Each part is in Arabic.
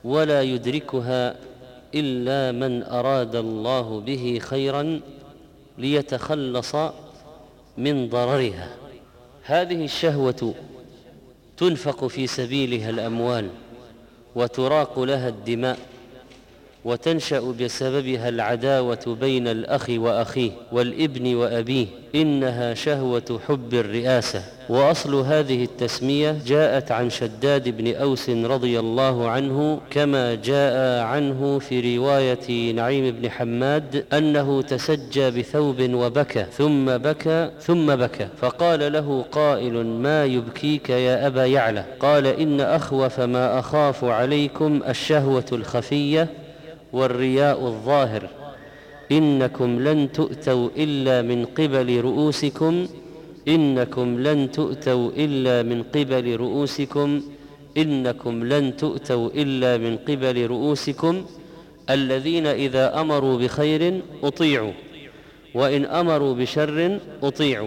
ولا يدركها إلا من أراد الله به خيرا ليتخلص من ضررها. هذه الشهوة تنفق في سبيلها الأموال وتراق لها الدماء، وتنشأ بسببها العداوة بين الأخ وأخيه والابن وأبيه. إنها شهوة حب الرئاسة. وأصل هذه التسمية جاءت عن شداد بن أوس رضي الله عنه، كما جاء عنه في رواية نعيم بن حماد أنه تسجى بثوب وبكى ثم بكى فقال له قائل: ما يبكيك يا أبا يعلى؟ قال: إن أخوف ما أخاف عليكم الشهوة الخفية والرياء الظاهر. إنكم لن تؤتوا إلا من قبل رؤوسكم إنكم لن تؤتوا إلا من قبل رؤوسكم إنكم لن تؤتوا إلا من قبل رؤوسكم الذين إذا أمروا بخير أطيعوا، وإن أمروا بشر أطيعوا.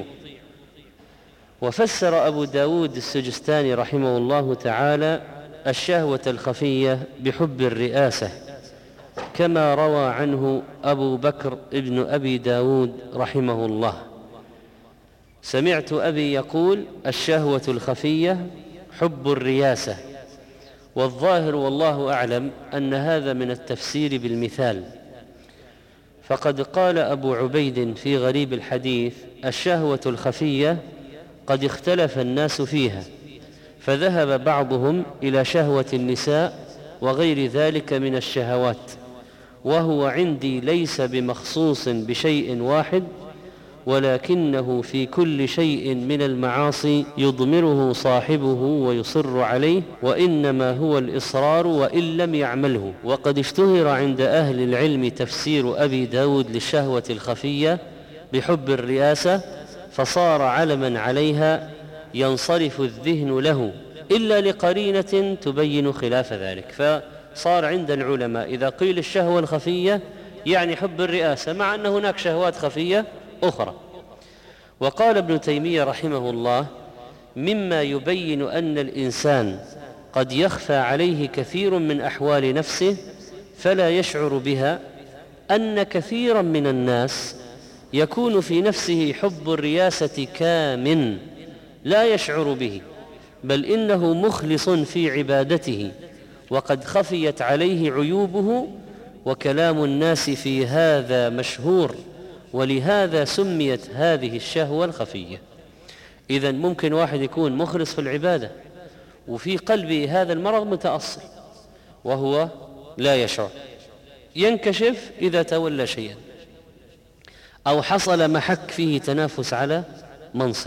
وفسر أبو داود السجستاني رحمه الله تعالى الشهوة الخفية بحب الرئاسة، كما روى عنه أبو بكر ابن أبي داود رحمه الله. سمعت أبي يقول: الشهوة الخفية حب الرياسة. والظاهر والله أعلم أن هذا من التفسير بالمثال، فقد قال أبو عبيد في غريب الحديث: الشهوة الخفية قد اختلف الناس فيها، فذهب بعضهم إلى شهوة النساء وغير ذلك من الشهوات، وهو عندي ليس بمخصوص بشيء واحد، ولكنه في كل شيء من المعاصي يضمره صاحبه ويصر عليه، وإنما هو الإصرار وإن لم يعمله. وقد اشتهر عند أهل العلم تفسير أبي داود للشهوة الخفية بحب الرئاسة، فصار علما عليها ينصرف الذهن له إلا لقرينة تبين خلاف ذلك. فصار عند العلماء إذا قيل الشهوة الخفية يعني حب الرئاسة، مع أن هناك شهوات خفية أخرى. وقال ابن تيمية رحمه الله: مما يبين أن الإنسان قد يخفى عليه كثير من أحوال نفسه فلا يشعر بها، أن كثيرا من الناس يكون في نفسه حب الرياسة كامن لا يشعر به، بل إنه مخلص في عبادته وقد خفيت عليه عيوبه، وكلام الناس في هذا مشهور، ولهذا سميت هذه الشهوة الخفية. إذن ممكن واحد يكون مخلص في العبادة وفي قلبه هذا المرض متأصل وهو لا يشعر، ينكشف إذا تولى شيئا أو حصل محك فيه تنافس على منصب.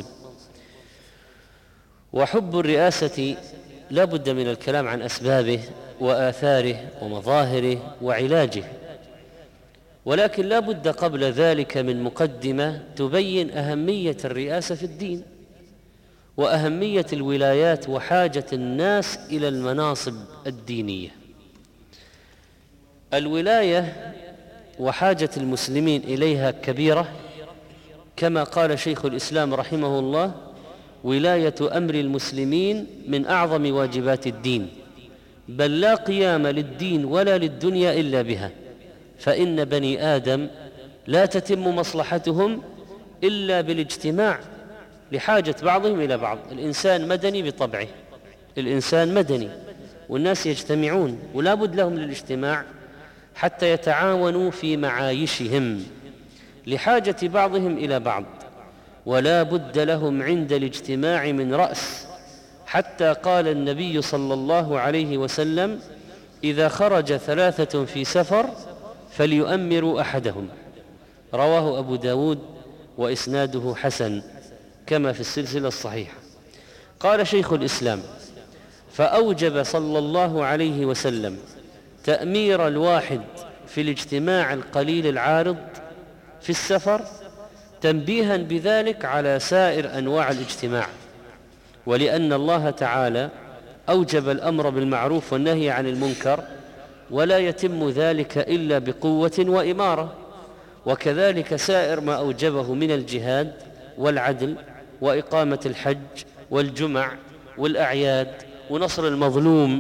وحب الرئاسة لا بد من الكلام عن أسبابه وآثاره ومظاهره وعلاجه، ولكن لا بد قبل ذلك من مقدمة تبين أهمية الرئاسة في الدين وأهمية الولايات وحاجة الناس إلى المناصب الدينية. الولاية وحاجة المسلمين إليها كبيرة، كما قال شيخ الإسلام رحمه الله: ولاية أمر المسلمين من أعظم واجبات الدين، بل لا قيام للدين ولا للدنيا إلا بها، فإن بني آدم لا تتم مصلحتهم إلا بالاجتماع لحاجة بعضهم إلى بعض. الإنسان مدني بطبعه، الإنسان مدني والناس يجتمعون ولا بد لهم للاجتماع حتى يتعاونوا في معايشهم لحاجة بعضهم إلى بعض، ولا بد لهم عند الاجتماع من رأس، حتى قال النبي صلى الله عليه وسلم: إذا خرج ثلاثة في سفر فليؤمروا أحدهم. رواه أبو داود وإسناده حسن كما في السلسلة الصحيحة. قال شيخ الإسلام: فأوجب صلى الله عليه وسلم تأمير الواحد في الاجتماع القليل العارض في السفر، تنبيها بذلك على سائر أنواع الاجتماع، ولأن الله تعالى أوجب الأمر بالمعروف والنهي عن المنكر، ولا يتم ذلك إلا بقوة وإمارة، وكذلك سائر ما أوجبه من الجهاد والعدل وإقامة الحج والجمع والأعياد ونصر المظلوم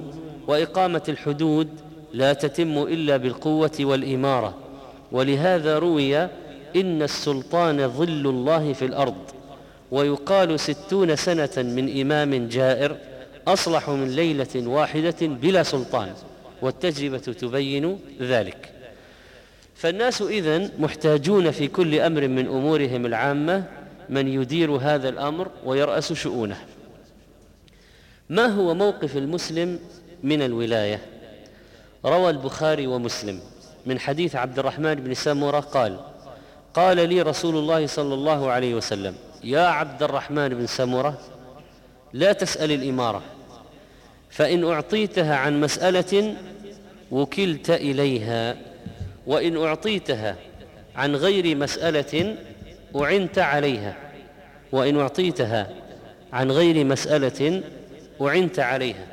وإقامة الحدود لا تتم إلا بالقوة والإمارة. ولهذا روي إن السلطان ظل الله في الأرض، ويقال 60 سنة من إمام جائر أصلح من ليلة واحدة بلا سلطان، والتجربة تبين ذلك. فالناس إذن محتاجون في كل أمر من أمورهم العامة من يدير هذا الأمر ويرأس شؤونه. ما هو موقف المسلم من الولاية؟ روى البخاري ومسلم من حديث عبد الرحمن بن سمرة قال: قال لي رسول الله صلى الله عليه وسلم: يا عبد الرحمن بن سمرة، لا تسأل الإمارة، فإن أعطيتها عن مسألة وكلت إليها، وإن أعطيتها عن غير مسألة أعنت عليها، وإن أعطيتها عن غير مسألة أعنت عليها.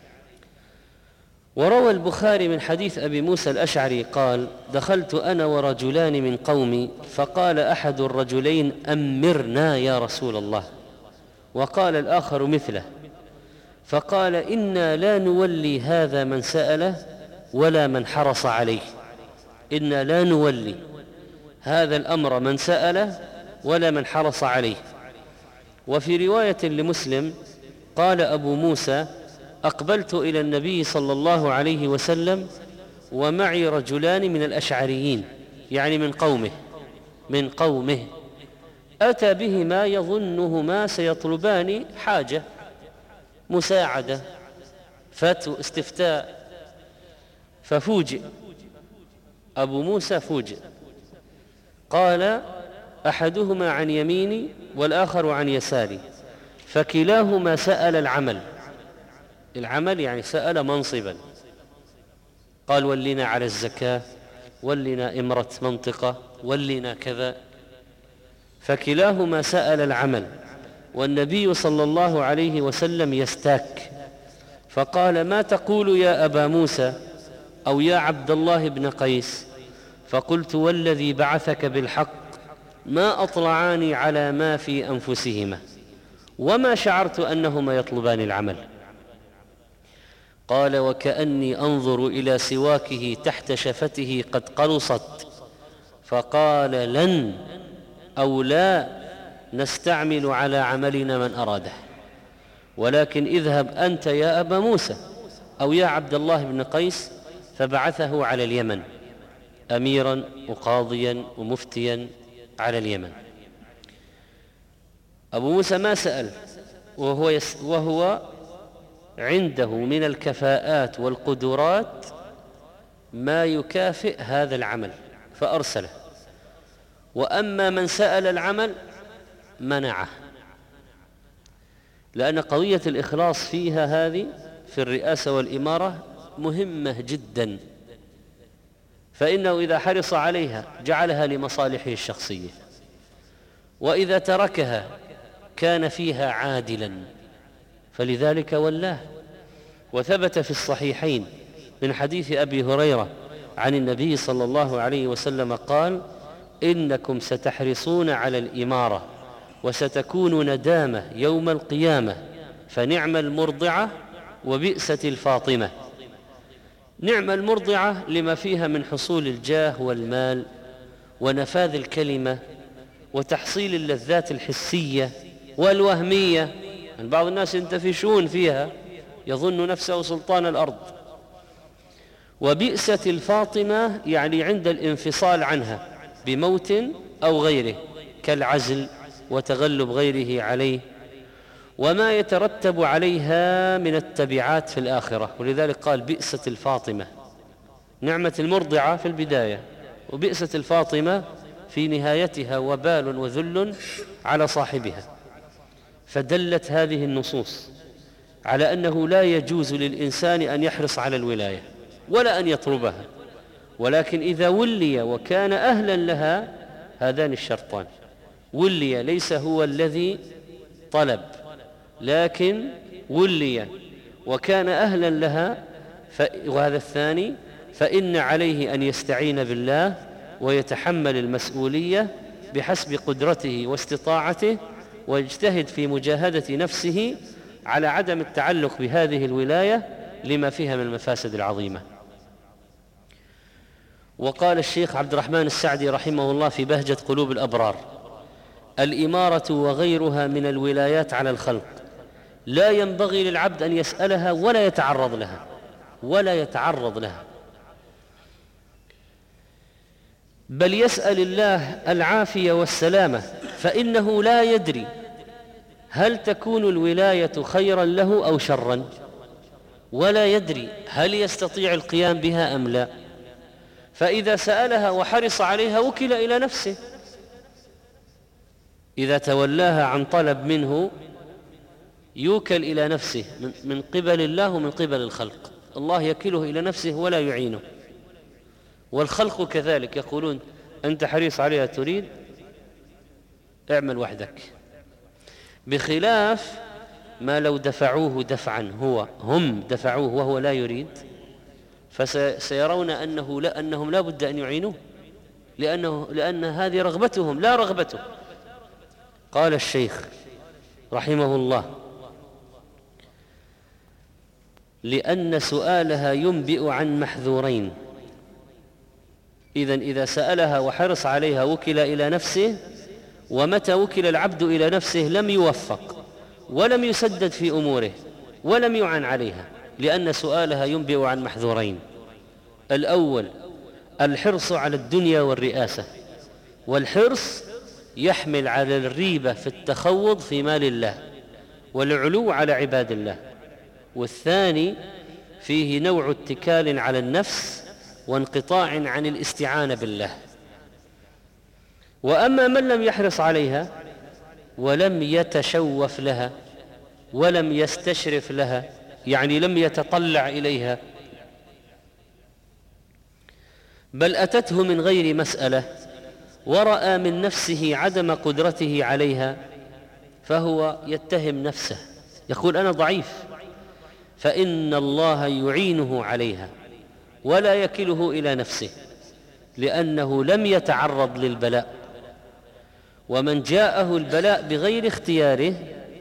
وروى البخاري من حديث أبي موسى الأشعري قال: دخلت أنا ورجلان من قومي، فقال أحد الرجلين: أمرنا يا رسول الله، وقال الآخر مثله، فقال: إنا لا نولي هذا من سأله ولا من حرص عليه. إنا لا نولي هذا الأمر من سأله ولا من حرص عليه. وفي رواية لمسلم قال أبو موسى: أقبلت إلى النبي صلى الله عليه وسلم ومعي رجلان من الأشعريين، يعني من قومه أتى بهما يظنهما سيطلبان حاجة، مساعدة، فتوى، استفتاء. ففوجئ أبو موسى، فوجئ، قال: أحدهما عن يميني والآخر عن يساري، فكلاهما سأل العمل يعني سأل منصبا. قال: ولنا على الزكاة، ولنا إمرة منطقة، ولنا كذا. فكلاهما سأل العمل، والنبي صلى الله عليه وسلم يستاك، فقال: ما تقول يا أبا موسى أو يا عبد الله بن قيس؟ فقلت: والذي بعثك بالحق ما أطلعاني على ما في أنفسهما، وما شعرت أنهما يطلبان العمل. قال: وكأني أنظر إلى سواكه تحت شفته قد قلصت. فقال: لن أو لا نستعمل على عملنا من أراده، ولكن اذهب أنت يا أبا موسى أو يا عبد الله بن قيس. فبعثه على اليمن أميرا وقاضيا ومفتيا على اليمن. أبو موسى ما سأل، وهو عنده من الكفاءات والقدرات ما يكافئ هذا العمل، فأرسله. وأما من سأل العمل منعه، لأن قضية الإخلاص فيها هذه في الرئاسة والإمارة مهمة جدا، فإنه إذا حرص عليها جعلها لمصالحه الشخصية، وإذا تركها كان فيها عادلا، فلذلك ولاه. وثبت في الصحيحين من حديث أبي هريرة عن النبي صلى الله عليه وسلم قال: إنكم ستحرصون على الإمارة وستكون ندامة يوم القيامة، فنعم المرضعة وبئست الفاطمة. نعم المرضعة لما فيها من حصول الجاه والمال ونفاذ الكلمة وتحصيل اللذات الحسية والوهمية. يعني بعض الناس ينتفشون فيها، يظن نفسه سلطان الأرض. وبئست الفاطمة يعني عند الانفصال عنها بموت أو غيره، كالعزل وتغلب غيره عليه، وما يترتب عليها من التبعات في الآخرة. ولذلك قال: بئست الفاطمة. نعمة المرضعة في البداية، وبئست الفاطمة في نهايتها وبال وذل على صاحبها. فدلت هذه النصوص على أنه لا يجوز للإنسان أن يحرص على الولاية ولا أن يطلبها، ولكن إذا ولي وكان أهلا لها، هذان الشرطان: ولي ليس هو الذي طلب، لكن ولي وكان أهلا لها، وهذا الثاني، فإن عليه أن يستعين بالله ويتحمل المسؤولية بحسب قدرته واستطاعته، ويجتهد في مجاهدة نفسه على عدم التعلق بهذه الولاية لما فيها من المفاسد العظيمة. وقال الشيخ عبد الرحمن السعدي رحمه الله في بهجة قلوب الأبرار: الإمارة وغيرها من الولايات على الخلق لا ينبغي للعبد أن يسألها ولا يتعرض لها، بل يسأل الله العافية والسلامة، فإنه لا يدري هل تكون الولاية خيرا له أو شرا، ولا يدري هل يستطيع القيام بها أم لا. فإذا سألها وحرص عليها وكل إلى نفسه، إذا تولاها عن طلب منه يوكل إلى نفسه من قبل الله ومن قبل الخلق. الله يكله إلى نفسه ولا يعينه، والخلق كذلك يقولون: أنت حريص عليها تريد، اعمل وحدك. بخلاف ما لو دفعوه دفعا، هم دفعوه وهو لا يريد، فسيرون أنهم لا بد أن يعينوه، لأن هذه رغبتهم لا رغبته. قال الشيخ رحمه الله: لأن سؤالها ينبئ عن محذورين. إذا سألها وحرص عليها وكل إلى نفسه، ومتى وكل العبد إلى نفسه لم يوفق ولم يسدد في أموره ولم يعن عليها، لأن سؤالها ينبئ عن محذورين: الأول الحرص على الدنيا والرئاسة، والحرص يحمل على الريبة في التخوض في مال الله والعلو على عباد الله. والثاني فيه نوع اتكال على النفس وانقطاع عن الاستعانة بالله. وأما من لم يحرص عليها ولم يتشوف لها ولم يستشرف لها، يعني لم يتطلع إليها، بل أتته من غير مسألة ورأى من نفسه عدم قدرته عليها، فهو يتهم نفسه، يقول: أنا ضعيف، فإن الله يعينه عليها ولا يكله إلى نفسه، لأنه لم يتعرض للبلاء. ومن جاءه البلاء بغير اختياره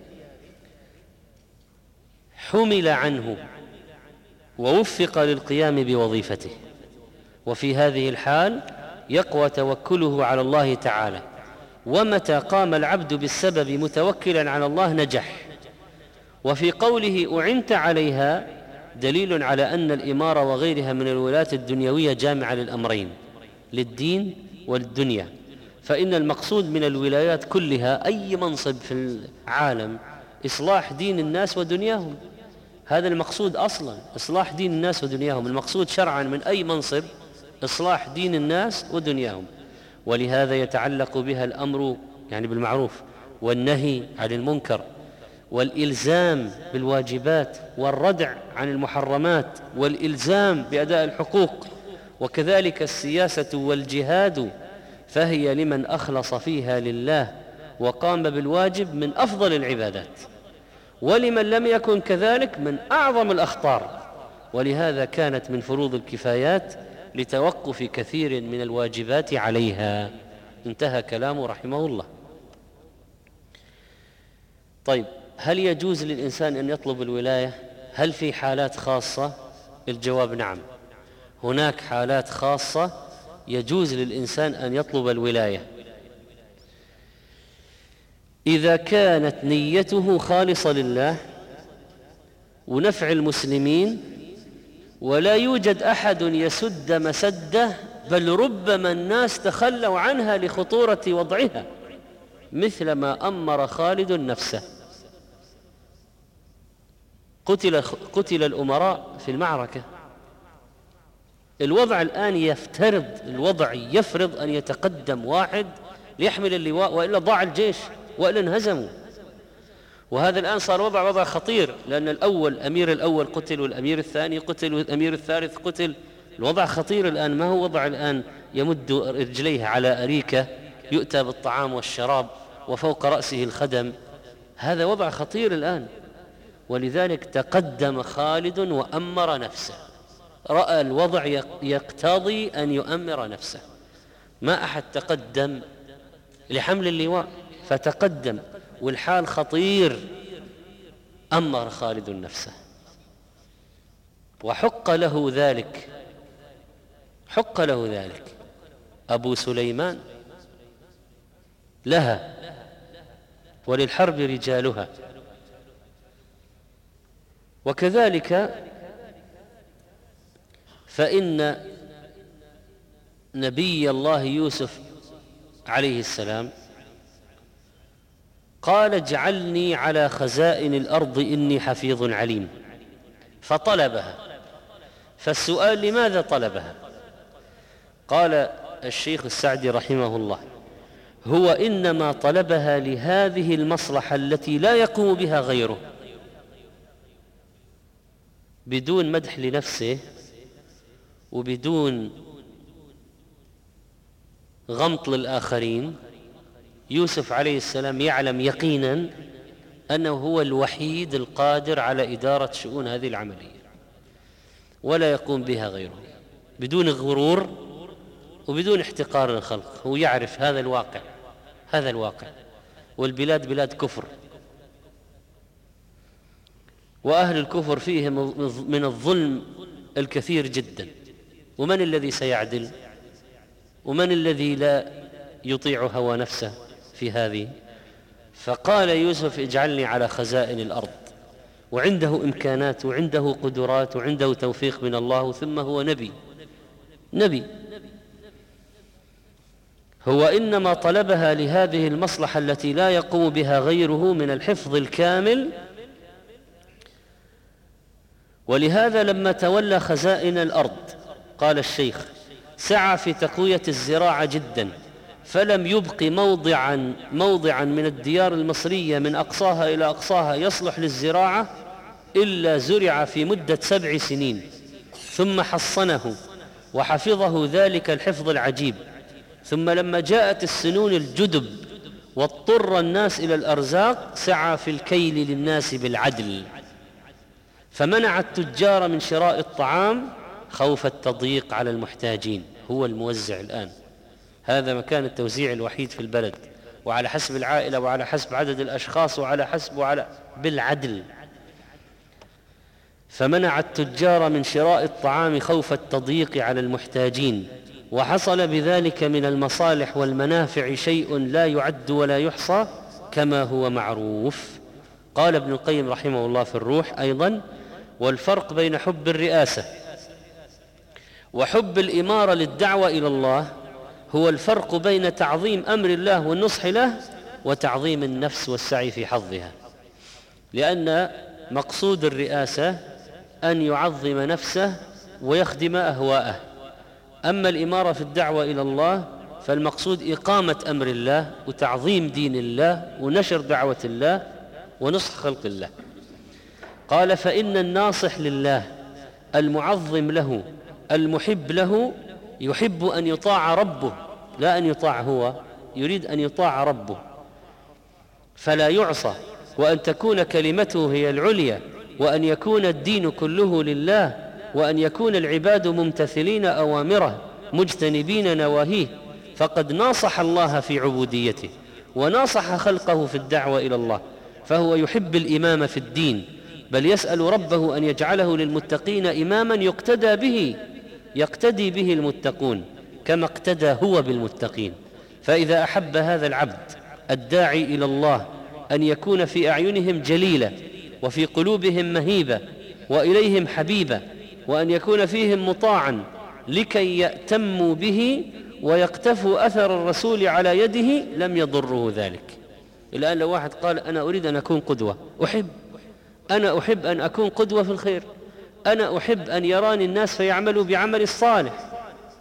حمل عنه ووفق للقيام بوظيفته، وفي هذه الحال يقوى توكله على الله تعالى. ومتى قام العبد بالسبب متوكلا على الله نجح. وفي قوله أعنت عليها دليل على أن الإمارة وغيرها من الولايات الدنيوية جامعة للأمرين، للدين والدنيا. فإن المقصود من الولايات كلها أي منصب في العالم إصلاح دين الناس ودنياهم، هذا المقصود أصلا، إصلاح دين الناس ودنياهم. المقصود شرعا من أي منصب إصلاح دين الناس ودنياهم. ولهذا يتعلق بها الأمر يعني بالمعروف والنهي عن المنكر والإلزام بالواجبات والردع عن المحرمات والإلزام بأداء الحقوق، وكذلك السياسة والجهاد، فهي لمن أخلص فيها لله وقام بالواجب من أفضل العبادات، ولمن لم يكن كذلك من أعظم الأخطار. ولهذا كانت من فروض الكفايات لتوقف كثير من الواجبات عليها. انتهى كلامه رحمه الله. طيب، هل يجوز للإنسان أن يطلب الولاية؟ هل في حالات خاصة؟ الجواب نعم، هناك حالات خاصة يجوز للإنسان أن يطلب الولاية إذا كانت نيته خالصة لله ونفع المسلمين، ولا يوجد أحد يسد مسده، بل ربما الناس تخلوا عنها لخطورة وضعها، مثل ما أمر خالد نفسه. قتل الأمراء في المعركة. الوضع الآن يفرض أن يتقدم واحد ليحمل اللواء، وإلا ضاع الجيش وإلا انهزموا. وهذا الآن صار وضع خطير، لأن الأمير الأول قتل، والأمير الثاني قتل، والأمير الثالث قتل. الوضع خطير الآن، ما هو وضع الآن يمد رجليه على أريكة يؤتى بالطعام والشراب وفوق رأسه الخدم. هذا وضع خطير الآن. ولذلك تقدم خالد وأمر نفسه، رأى الوضع يقتضي أن يؤمر نفسه، ما أحد تقدم لحمل اللواء فتقدم، والحال خطير، أمر خالد نفسه. وحق له ذلك، حق له ذلك. أبو سليمان لها وللحرب رجالها. وكذلك فإن نبي الله يوسف عليه السلام قال اجعلني على خزائن الأرض إني حفيظ عليم، فطلبها. فالسؤال لماذا طلبها؟ قال الشيخ السعدي رحمه الله هو إنما طلبها لهذه المصلحة التي لا يقوم بها غيره، بدون مدح لنفسه وبدون غمط للآخرين. يوسف عليه السلام يعلم يقينا أنه هو الوحيد القادر على إدارة شؤون هذه العملية ولا يقوم بها غيره، بدون غرور وبدون احتقار للخلق. هو يعرف هذا الواقع، هذا الواقع، والبلاد بلاد كفر، وأهل الكفر فيهم من الظلم الكثير جدا. ومن الذي سيعدل؟ ومن الذي لا يطيع هوى نفسه في هذه؟ فقال يوسف اجعلني على خزائن الأرض، وعنده إمكانات وعنده قدرات وعنده توفيق من الله، ثم هو نبي. هو إنما طلبها لهذه المصلحة التي لا يقوم بها غيره من الحفظ الكامل. ولهذا لما تولى خزائن الأرض قال الشيخ سعى في تقوية الزراعة جدا، فلم يبق موضعا من الديار المصرية من أقصاها إلى أقصاها يصلح للزراعة إلا زرع في مدة 7 سنين، ثم حصنه وحفظه ذلك الحفظ العجيب. ثم لما جاءت السنون الجدب واضطر الناس إلى الأرزاق سعى في الكيل للناس بالعدل، فمنع التجار من شراء الطعام خوف التضييق على المحتاجين. هو الموزع الآن، هذا مكان التوزيع الوحيد في البلد، وعلى حسب العائلة وعلى حسب عدد الأشخاص وعلى حسب بالعدل. فمنع التجار من شراء الطعام خوف التضييق على المحتاجين، وحصل بذلك من المصالح والمنافع شيء لا يعد ولا يحصى كما هو معروف. قال ابن القيم رحمه الله في الروح أيضا والفرق بين حب الرئاسة وحب الإمارة للدعوة إلى الله هو الفرق بين تعظيم أمر الله والنصح له وتعظيم النفس والسعي في حظها. لأن مقصود الرئاسة أن يعظم نفسه ويخدم أهواءه، أما الإمارة في الدعوة إلى الله فالمقصود إقامة أمر الله وتعظيم دين الله ونشر دعوة الله ونصح خلق الله. قال فإن الناصح لله المعظم له المحب له يحب أن يطاع ربه، لا أن يطاع هو، يريد أن يطاع ربه فلا يعصى، وأن تكون كلمته هي العليا، وأن يكون الدين كله لله، وأن يكون العباد ممتثلين أوامره مجتنبين نواهيه، فقد ناصح الله في عبوديته وناصح خلقه في الدعوة إلى الله. فهو يحب الإمام في الدين، بل يسأل ربه أن يجعله للمتقين إماما يقتدي به المتقون كما اقتدى هو بالمتقين. فإذا أحب هذا العبد الداعي إلى الله أن يكون في أعينهم جليلا وفي قلوبهم مهيبة وإليهم حبيبة، وأن يكون فيهم مطاعا لكي يأتموا به ويقتفوا أثر الرسول على يده لم يضره ذلك. الآن لو واحد قال أنا أريد أن أكون قدوة، أنا أحب أن أكون قدوة في الخير، أنا أحب أن يراني الناس فيعملوا بعمل الصالح،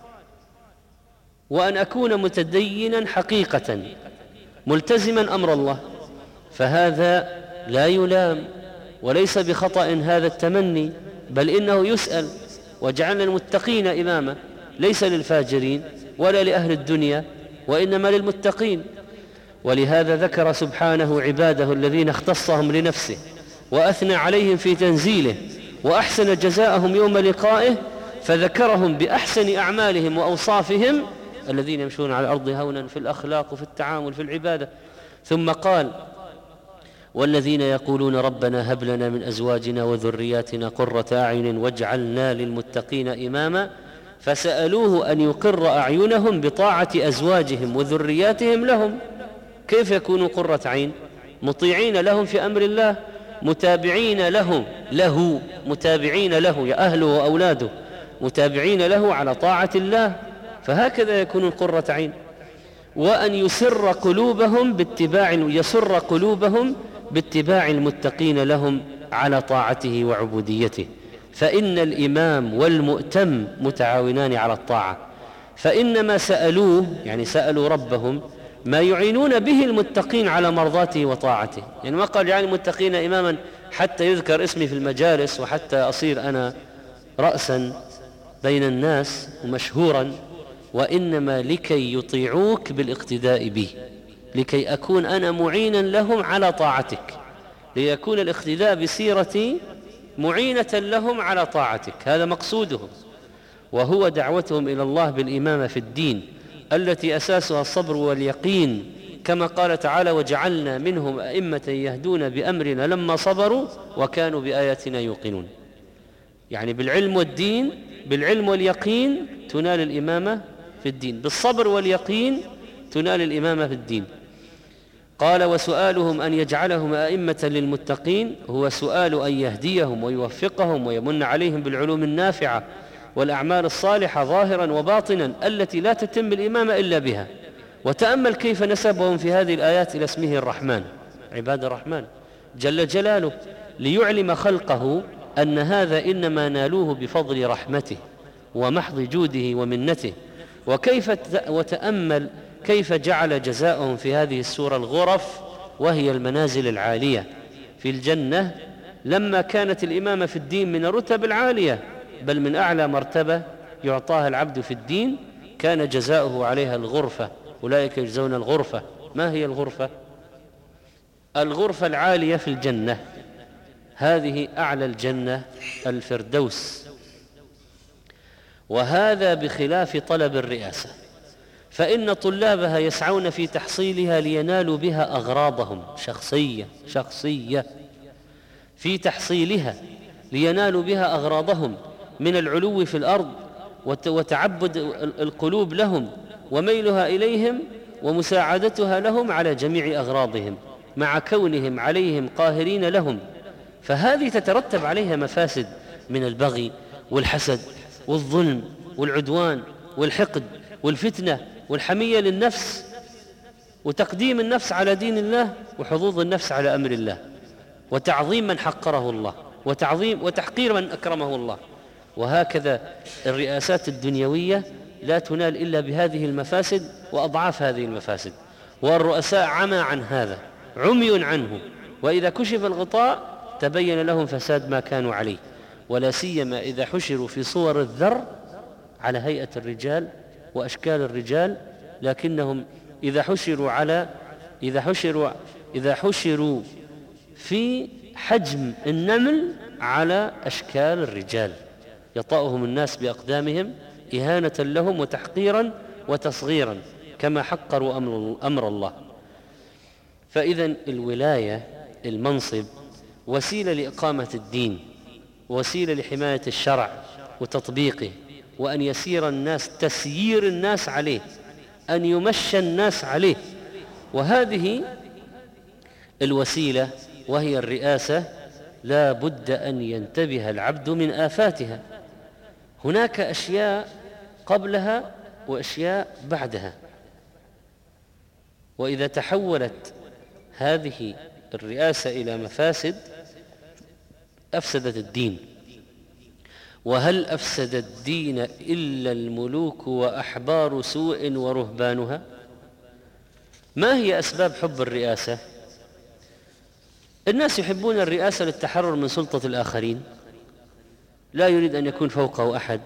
وأن أكون متدينا حقيقة ملتزما أمر الله، فهذا لا يلام وليس بخطأ هذا التمني، بل إنه يسأل. وجعلنا المتقين إماما، ليس للفاجرين ولا لأهل الدنيا وإنما للمتقين. ولهذا ذكر سبحانه عباده الذين اختصهم لنفسه وأثنى عليهم في تنزيله وأحسن جزاءهم يوم لقائه، فذكرهم بأحسن أعمالهم وأوصافهم الذين يمشون على الأرض هونا في الأخلاق وفي التعامل في العبادة. ثم قال والذين يقولون ربنا هب لنا من أزواجنا وذرياتنا قرة أعين واجعلنا للمتقين إماما فسألوه أن يقر أعينهم بطاعة أزواجهم وذرياتهم لهم. كيف يكونوا قرة عين؟ مطيعين لهم في أمر الله، متابعين له متابعين له، يا أهله وأولاده متابعين له على طاعة الله، فهكذا يكون قرة عين. وأن يسر قلوبهم باتباع المتقين لهم على طاعته وعبوديته، فإن الإمام والمؤتم متعاونان على الطاعة، فإنما سألوه يعني سألوا ربهم ما يعينون به المتقين على مرضاته وطاعته. يعني ما قال يعني المتقين إماما حتى يذكر اسمي في المجالس وحتى أصير أنا رأسا بين الناس ومشهورا، وإنما لكي يطيعوك بالاقتداء بي، لكي أكون أنا معينا لهم على طاعتك، ليكون الاقتداء بسيرتي معينة لهم على طاعتك، هذا مقصودهم. وهو دعوتهم إلى الله بالإمامة في الدين التي أساسها الصبر واليقين، كما قال تعالى وجعلنا منهم أئمة يهدون بأمرنا لما صبروا وكانوا بآياتنا يوقنون. يعني بالعلم والدين، بالعلم واليقين تنال الإمامة في الدين، بالصبر واليقين تنال الإمامة في الدين. قال وسؤالهم أن يجعلهم أئمة للمتقين هو سؤال أن يهديهم ويوفقهم ويمن عليهم بالعلوم النافعة والأعمال الصالحة ظاهرا وباطنا التي لا تتم الإمامة إلا بها. وتأمل كيف نسبهم في هذه الآيات إلى اسمه الرحمن، عباد الرحمن جل جلاله، ليعلم خلقه أن هذا إنما نالوه بفضل رحمته ومحض جوده ومنته. وتأمل كيف جعل جزاؤهم في هذه السورة الغرف، وهي المنازل العالية في الجنة، لما كانت الإمامة في الدين من الرتب العالية بل من أعلى مرتبة يعطاها العبد في الدين، كان جزاؤه عليها الغرفة. أولئك يجزون الغرفة. ما هي الغرفة؟ الغرفة العالية في الجنة، هذه أعلى الجنة الفردوس. وهذا بخلاف طلب الرئاسة، فإن طلابها يسعون في تحصيلها لينالوا بها أغراضهم شخصية في تحصيلها لينالوا بها أغراضهم من العلو في الأرض وتعبد القلوب لهم وميلها إليهم ومساعدتها لهم على جميع أغراضهم مع كونهم عليهم قاهرين لهم. فهذه تترتب عليها مفاسد من البغي والحسد والظلم والعدوان والحقد والفتنة والحمية للنفس وتقديم النفس على دين الله وحظوظ النفس على أمر الله وتعظيم من حقره الله وتحقير من أكرمه الله. وهكذا الرئاسات الدنيوية لا تنال إلا بهذه المفاسد وأضعاف هذه المفاسد، والرؤساء عمى عن هذا، عمي عنه، وإذا كشف الغطاء تبين لهم فساد ما كانوا عليه، ولا سيما إذا حشروا في صور الذر على هيئة الرجال وأشكال الرجال، لكنهم إذا حشروا في حجم النمل على أشكال الرجال، يطأهم الناس بأقدامهم إهانة لهم وتحقيرا وتصغيرا كما حقروا أمر الله. فإذا الولاية، المنصب، وسيلة لإقامة الدين، وسيلة لحماية الشرع وتطبيقه، وأن يسير الناس، تسيير الناس عليه، أن يمشى الناس عليه. وهذه الوسيلة وهي الرئاسة لا بد أن ينتبه العبد من آفاتها. هناك أشياء قبلها وأشياء بعدها، وإذا تحولت هذه الرئاسة إلى مفاسد أفسدت الدين. وهل أفسد الدين إلا الملوك وأحبار سوء ورهبانها؟ ما هي أسباب حب الرئاسة؟ الناس يحبون الرئاسة للتحرر من سلطة الآخرين، لا يريد أن يكون فوقه أحد.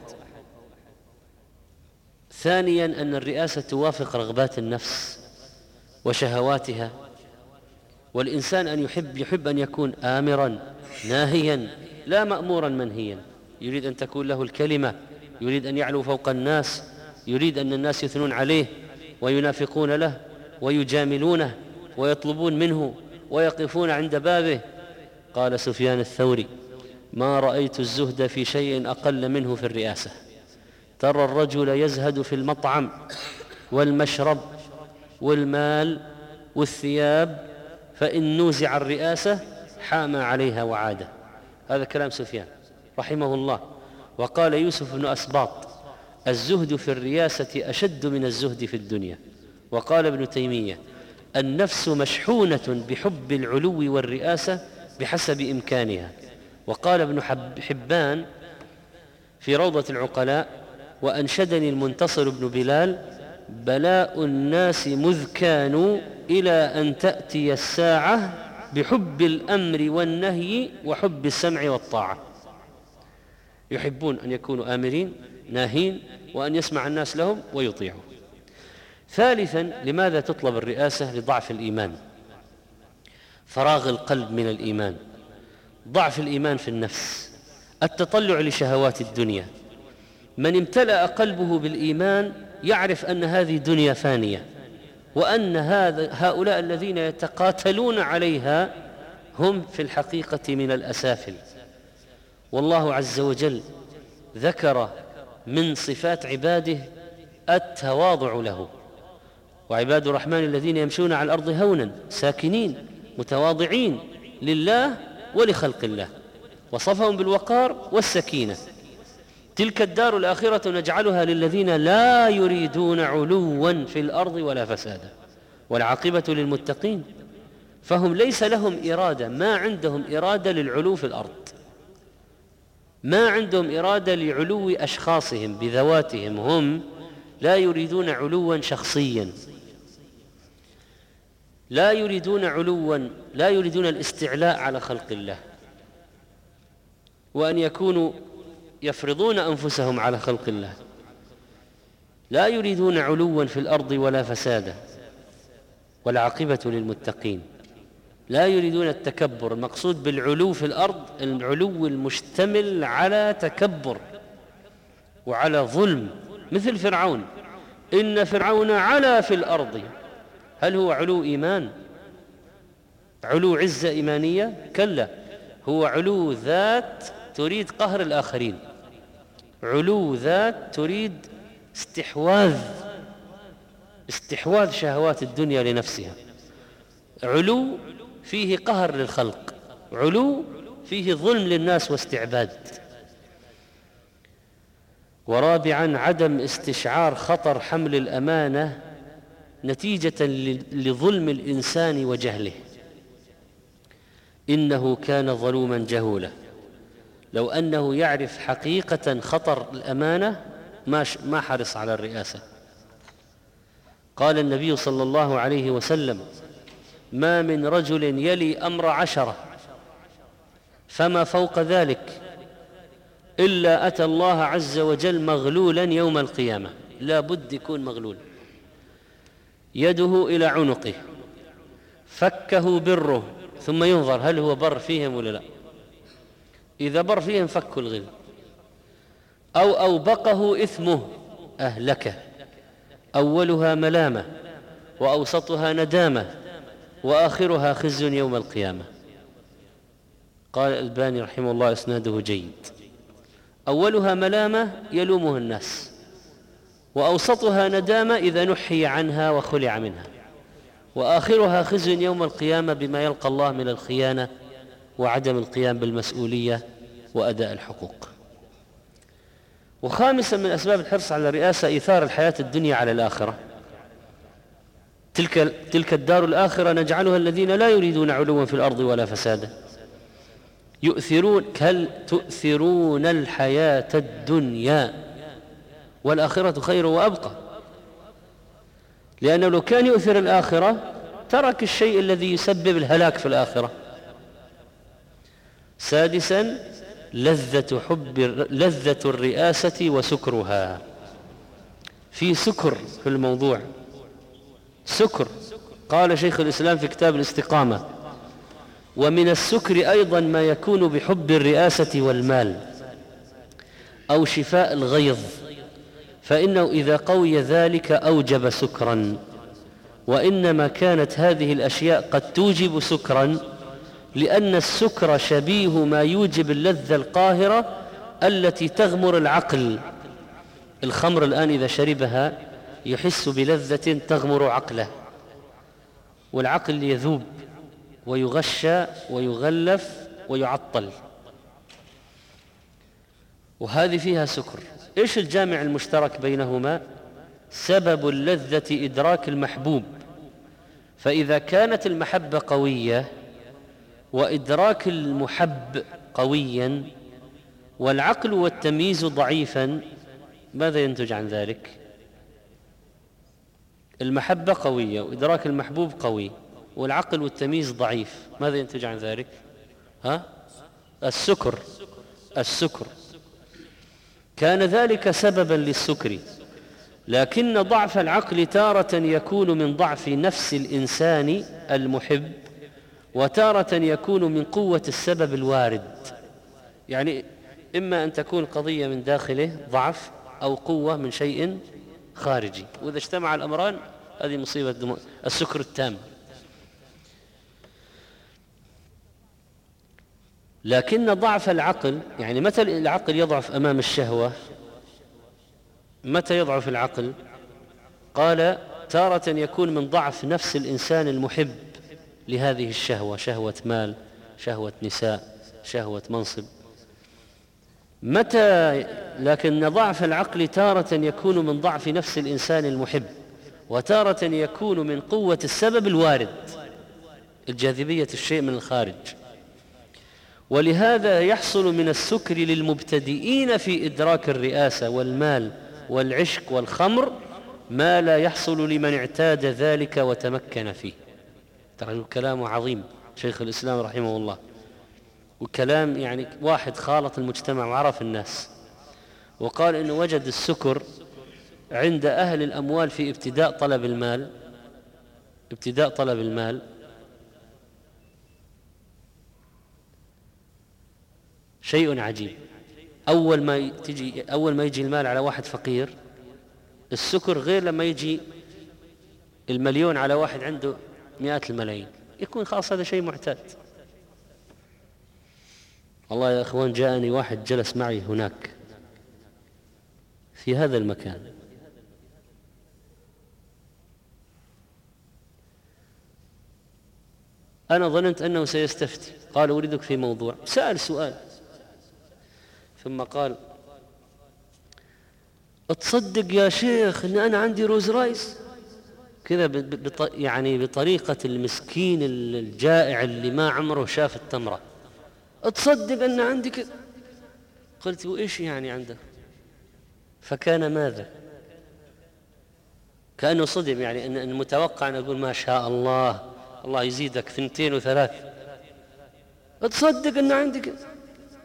ثانيا أن الرئاسة توافق رغبات النفس وشهواتها، والإنسان أن يحب أن يكون آمرا ناهيا لا مأمورا منهيا، يريد أن تكون له الكلمة، يريد أن يعلو فوق الناس، يريد أن الناس يثنون عليه وينافقون له ويجاملونه ويطلبون منه ويقفون عند بابه. قال سفيان الثوري: ما رأيت الزهد في شيء أقل منه في الرئاسة. ترى الرجل يزهد في المطعم والمشرب والمال والثياب، فإن نوزع الرئاسة حام عليها وعاده. هذا كلام سفيان رحمه الله. وقال يوسف بن أسباط: الزهد في الرياسة أشد من الزهد في الدنيا. وقال ابن تيمية: النفس مشحونة بحب العلو والرئاسة بحسب إمكانها. وقال ابن حبان في روضة العقلاء: وأنشدني المنتصر بن بلال: بلاء الناس مذ كانوا إلى أن تأتي الساعة بحب الأمر والنهي وحب السمع والطاعة. يحبون أن يكونوا آمرين ناهين، وأن يسمع الناس لهم ويطيعوا. ثالثا، لماذا تطلب الرئاسة؟ لضعف الإيمان، فراغ القلب من الإيمان، ضعف الإيمان في النفس، التطلع لشهوات الدنيا. من امتلأ قلبه بالإيمان يعرف أن هذه دنيا فانية، وأن هؤلاء الذين يتقاتلون عليها هم في الحقيقة من الأسافل. والله عز وجل ذكر من صفات عباده التواضع له: وعباد الرحمن الذين يمشون على الأرض هونا ساكنين متواضعين لله ولخلق الله. وصفهم بالوقار والسكينة. تلك الدار الآخرة نجعلها للذين لا يريدون علوا في الأرض ولا فسادا والعاقبة للمتقين. فهم ليس لهم إرادة، ما عندهم إرادة للعلو في الأرض، ما عندهم إرادة لعلو أشخاصهم بذواتهم، هم لا يريدون علوا شخصيا، لا يريدون علوا، لا يريدون الاستعلاء على خلق الله، وأن يكونوا يفرضون أنفسهم على خلق الله. لا يريدون علوا في الأرض ولا فسادا والعاقبة للمتقين. لا يريدون التكبر. المقصود بالعلو في الأرض العلو المشتمل على تكبر وعلى ظلم، مثل فرعون: إن فرعون علا في الأرض. هل هو علو إيمان؟ علو عزة إيمانية؟ كلا، هو علو ذات تريد قهر الآخرين، علو ذات تريد استحواذ شهوات الدنيا لنفسها، علو فيه قهر للخلق، علو فيه ظلم للناس واستعباد. ورابعا، عدم استشعار خطر حمل الأمانة نتيجة لظلم الإنسان وجهله. إنه كان ظلوما جهولا. لو أنه يعرف حقيقة خطر الأمانة ما حرص على الرئاسة. قال النبي صلى الله عليه وسلم: ما من رجل يلي أمر 10 فما فوق ذلك إلا أتى الله عز وجل مغلولا يوم القيامة. لا بد يكون مغلول، يده إلى عنقه، فكه بره، ثم ينظر هل هو بر فيهم ولا لا. إذا بر فيهم فكوا الغل، أو أوبقه إثمه أهلكه. أولها ملامة، وأوسطها ندامة، وآخرها خزي يوم القيامة. قال الألباني رحمه الله: إسناده جيد. أولها ملامة يلومه الناس، وأوسطها ندامة إذا نحي عنها وخلع منها، وآخرها خزي يوم القيامة بما يلقى الله من الخيانة وعدم القيام بالمسؤولية وأداء الحقوق. وخامسا من أسباب الحرص على الرئاسة إيثار الحياة الدنيا على الآخرة. تلك الدار الآخرة نجعلها الذين لا يريدون علوا في الأرض ولا فسادا. هل تؤثرون الحياة الدنيا والآخرة خير وأبقى. لأنه لو كان يؤثر الآخرة ترك الشيء الذي يسبب الهلاك في الآخرة. سادسا، لذة الرئاسة وسكرها. في سكر في الموضوع، سكر. قال شيخ الإسلام في كتاب الاستقامة: ومن السكر أيضا ما يكون بحب الرئاسة والمال أو شفاء الغيظ، فإنه إذا قوي ذلك أوجب سكرا. وإنما كانت هذه الأشياء قد توجب سكرا، لأن السكر شبيه ما يوجب اللذة القاهرة التي تغمر العقل. الخمر الآن إذا شربها يحس بلذة تغمر عقله، والعقل يذوب ويغشى ويغلف ويعطل، وهذه فيها سكر. إيش الجامع المشترك بينهما؟ سبب اللذة إدراك المحبوب. فإذا كانت المحبة قوية وإدراك المحب قويا والعقل والتمييز ضعيفا، ماذا ينتج عن ذلك؟ المحبة قوية وإدراك المحبوب قوي والعقل والتمييز ضعيف، ماذا ينتج عن ذلك؟ السكر. كان ذلك سببا للسكر، لكن ضعف العقل تارة يكون من ضعف نفس الإنسان المحب، وتارة يكون من قوة السبب الوارد. يعني إما أن تكون قضية من داخله ضعف أو قوة من شيء خارجي، وإذا اجتمع الأمران هذه مصيبة السكر التام. لكن ضعف العقل، يعني متى العقل يضعف أمام الشهوة؟ متى يضعف العقل؟ قال تارة يكون من ضعف نفس الإنسان المحب لهذه الشهوة، شهوة مال، شهوة نساء، شهوة منصب. لكن ضعف العقل تارة يكون من ضعف نفس الإنسان المحب، وتارة يكون من قوة السبب الوارد، الجاذبية الشيء من الخارج. ولهذا يحصل من السكر للمبتدئين في إدراك الرئاسة والمال والعشق والخمر ما لا يحصل لمن اعتاد ذلك وتمكن فيه. ترى الكلام عظيم شيخ الإسلام رحمه الله، وكلام يعني واحد خالط المجتمع وعرف الناس، وقال إنه وجد السكر عند أهل الأموال في ابتداء طلب المال شيء عجيب. أول ما يجي المال على واحد فقير السكر غير لما يجي المليون على واحد عنده مئات الملايين، يكون خلاص هذا شيء معتاد. والله يا أخوان جاءني واحد جلس معي هناك في هذا المكان، أنا ظننت أنه سيستفتي، قال أريدك في موضوع، سأل سؤال ثم قال تصدق يا شيخ أن أنا عندي روز رايس كذا، يعني بطريقة المسكين الجائع اللي ما عمره شاف التمرة، تصدق أن عندي كذا. قلت وإيش يعني عندك؟ فكان ماذا؟ كأنه صدم، يعني أن المتوقع أن أقول ما شاء الله، الله يزيدك 2 و3، تصدق أن عندي كذا.